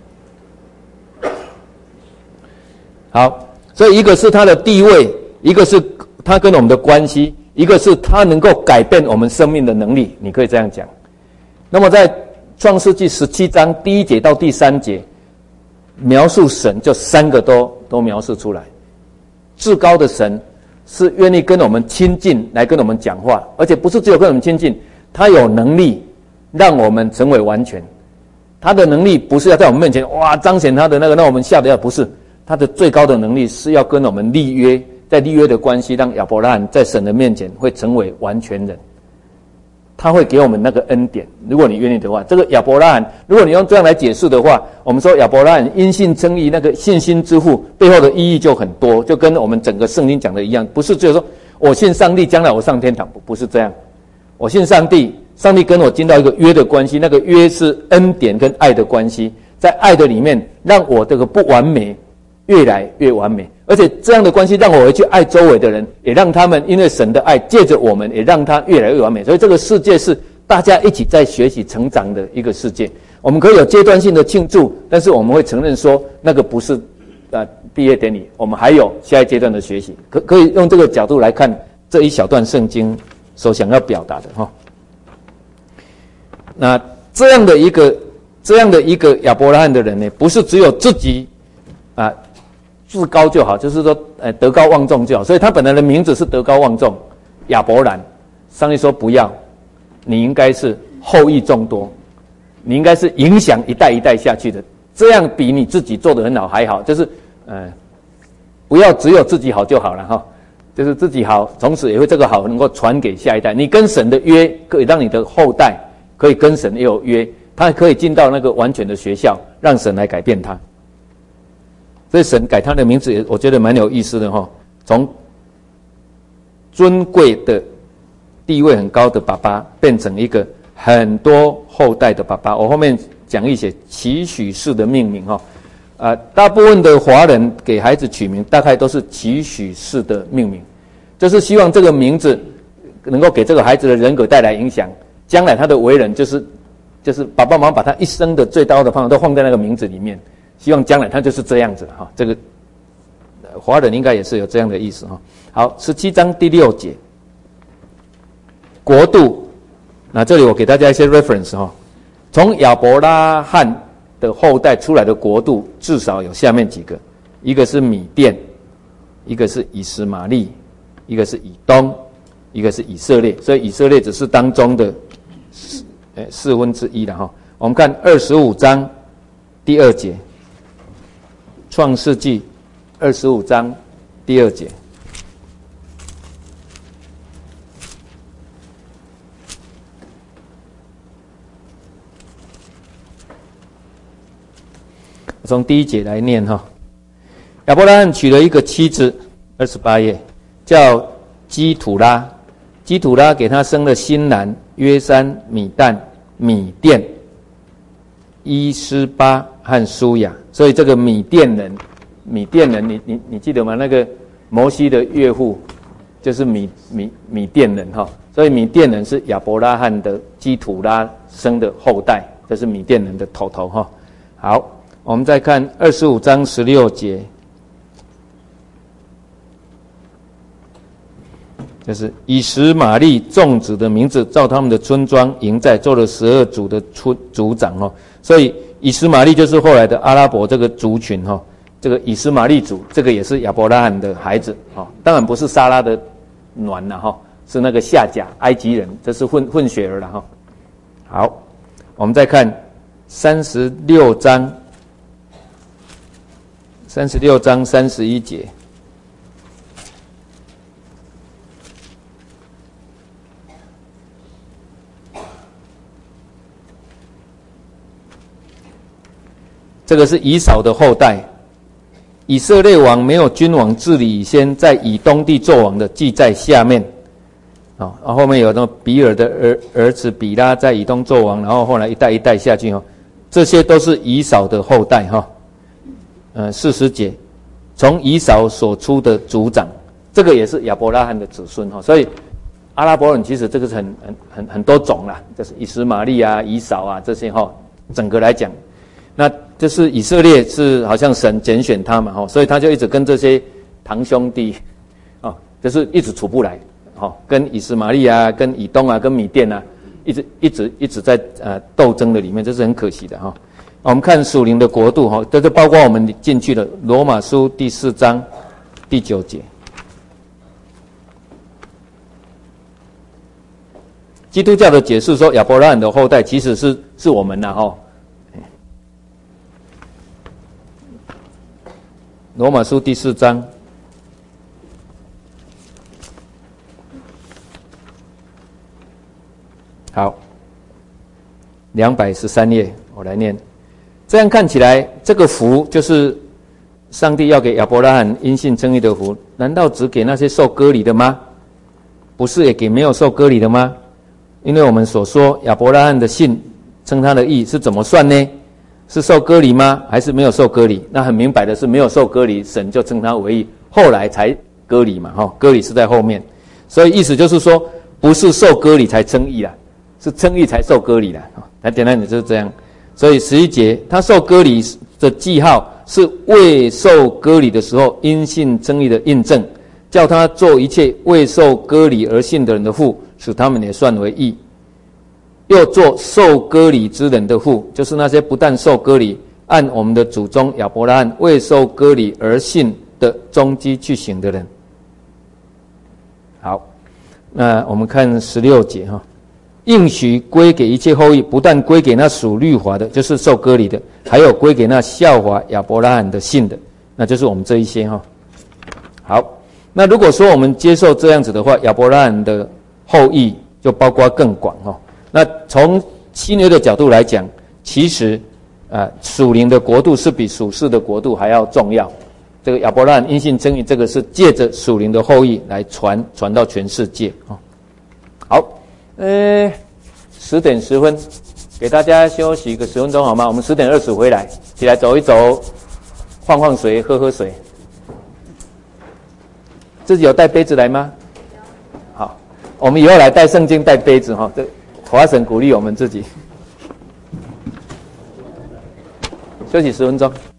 好，所以一个是他的地位，一个是他跟我们的关系，一个是他能够改变我们生命的能力，你可以这样讲。那么在创世纪17章第1节到第3节，描述神就3个都描述出来。至高的神是愿意跟我们亲近，来跟我们讲话，而且不是只有跟我们亲近，他有能力让我们成为完全。他的能力不是要在我们面前彰显他的那个，让我们吓得要，不是。他的最高的能力是要跟我们立约，在立约的关系，让亚伯拉罕在神的面前会成为完全人。他会给我们那个恩典，如果你愿意的话。这个亚伯拉罕，如果你用这样来解释的话，我们说亚伯拉罕因信称义，那个信心之父背后的意义就很多，就跟我们整个圣经讲的一样，不是只有说我信上帝，将来我上天堂，不是这样。我信上帝，上帝跟我进到一个约的关系，那个约是恩典跟爱的关系，在爱的里面，让我这个不完美越来越完美，而且这样的关系让我回去爱周围的人，也让他们因为神的爱借着我们，也让他越来越完美。所以这个世界是大家一起在学习成长的一个世界。我们可以有阶段性的庆祝，但是我们会承认说那个不是毕业典礼，我们还有下一阶段的学习。可以用这个角度来看这一小段圣经所想要表达的那这样的一个这样的一个亚伯拉罕的人呢，不是只有自己啊自高就好，就是说德高望重就好。所以他本来的名字是德高望重，亚伯兰。上帝说不要，你应该是后裔众多，你应该是影响一代一代下去的，这样比你自己做得很好还好。就是不要只有自己好就好了哈。就是自己好，从此也会这个好能够传给下一代。你跟神的约可以让你的后代可以跟神也有约，他可以进到那个完全的学校，让神来改变他。所以神改他的名字也我觉得蛮有意思的哈，从尊贵的地位很高的爸爸变成一个很多后代的爸爸。我后面讲一些期许式的命名哈。大部分的华人给孩子取名大概都是期许式的命名，就是希望这个名字能够给这个孩子的人格带来影响，将来他的为人就是爸爸妈妈把他一生的最高的盼望都放在那个名字里面，希望将来他就是这样子哈。这个华人应该也是有这样的意思哈。好，17章第6节，国度，那这里我给大家一些 reference 哈，从亚伯拉罕的后代出来的国度至少有下面几个，一个是米甸，一个是以实玛利，一个是以东，一个是以色列。所以以色列只是当中的1/4了哈。我们看25章第2节，创世纪25章第2节。从第1节来念哈。亚伯拉罕娶了一个妻子，28页，叫基土拉。基土拉给他生了新兰、约山、米旦、米甸、伊斯巴和舒雅。所以这个米甸人，你记得吗？那个摩西的岳父就是米甸人哈。所以米甸人是亚伯拉罕的基土拉生的后代，这是米甸人的头哈。好。我们再看25章16节，就是以实玛利众子的名字，照他们的村庄营寨，做了12族的族长哈。所以以实玛利就是后来的阿拉伯这个族群哈。这个以实玛利族，这个也是亚伯拉罕的孩子哈。当然不是撒拉的卵了哈，是那个夏甲埃及人，这是混血儿了哈。好，我们再看36章31节，这个是以扫的后代。以色列王没有君王治理以先，在以东地作王的记在下面。后面有那比尔的儿子比拉在以东作王，然后后来一代一代下去哈，这些都是以扫的后代哈。40节，从以扫所出的族长，这个也是亚伯拉罕的子孙哈。所以阿拉伯人其实这个是很多种啦，就是以实玛利啊、以扫啊这些哈。整个来讲，那就是以色列是好像神拣选他嘛哈，所以他就一直跟这些堂兄弟就是一直处不来哈，跟以实玛利啊、跟以东啊、跟米甸啊，一直在斗争的里面，这是很可惜的哈。我们看属灵的国度哈，这就包括我们进去的罗马书第4章第9节。基督教的解释说，亚伯拉罕的后代其实是我们呐哈。罗马书第4章，好，213页，我来念。这样看起来，这个福就是上帝要给亚伯拉罕因信称义的福，难道只给那些受割礼的吗？不是也给没有受割礼的吗？因为我们所说亚伯拉罕的信称他的义是怎么算呢？是受割礼吗？还是没有受割礼？那很明白的是没有受割礼，神就称他为义，后来才割礼嘛哈，割礼是在后面，所以意思就是说，不是受割礼才称义啦，是称义才受割礼啦。很简单的就是这样。所以11节，他受割礼的记号是未受割礼的时候因信称义的印证，叫他做一切未受割礼而信的人的父，使他们也算为义。 又做受割礼之人的父，就是那些不但受割礼，按我们的祖宗亚伯拉罕未受割礼而信的踪迹去行的人。好，那我们看16节哈，应许归给一切后裔，不但归给那属律法的，就是受割礼的，还有归给那效法亚伯拉罕的信的，那就是我们这一些哈。好，那如果说我们接受这样子的话，亚伯拉罕的后裔就包括更广哈。那从新约的角度来讲，其实属灵的国度是比属世的国度还要重要。这个亚伯拉罕因信称义，这个是借着属灵的后裔来传到全世界啊。好，10点10分，给大家休息个10分钟好吗？我们10点20回来，起来走一走，换换水，喝喝水。自己有带杯子来吗？好，我们以后来带圣经、带杯子哈。这华神鼓励我们自己。休息10分钟。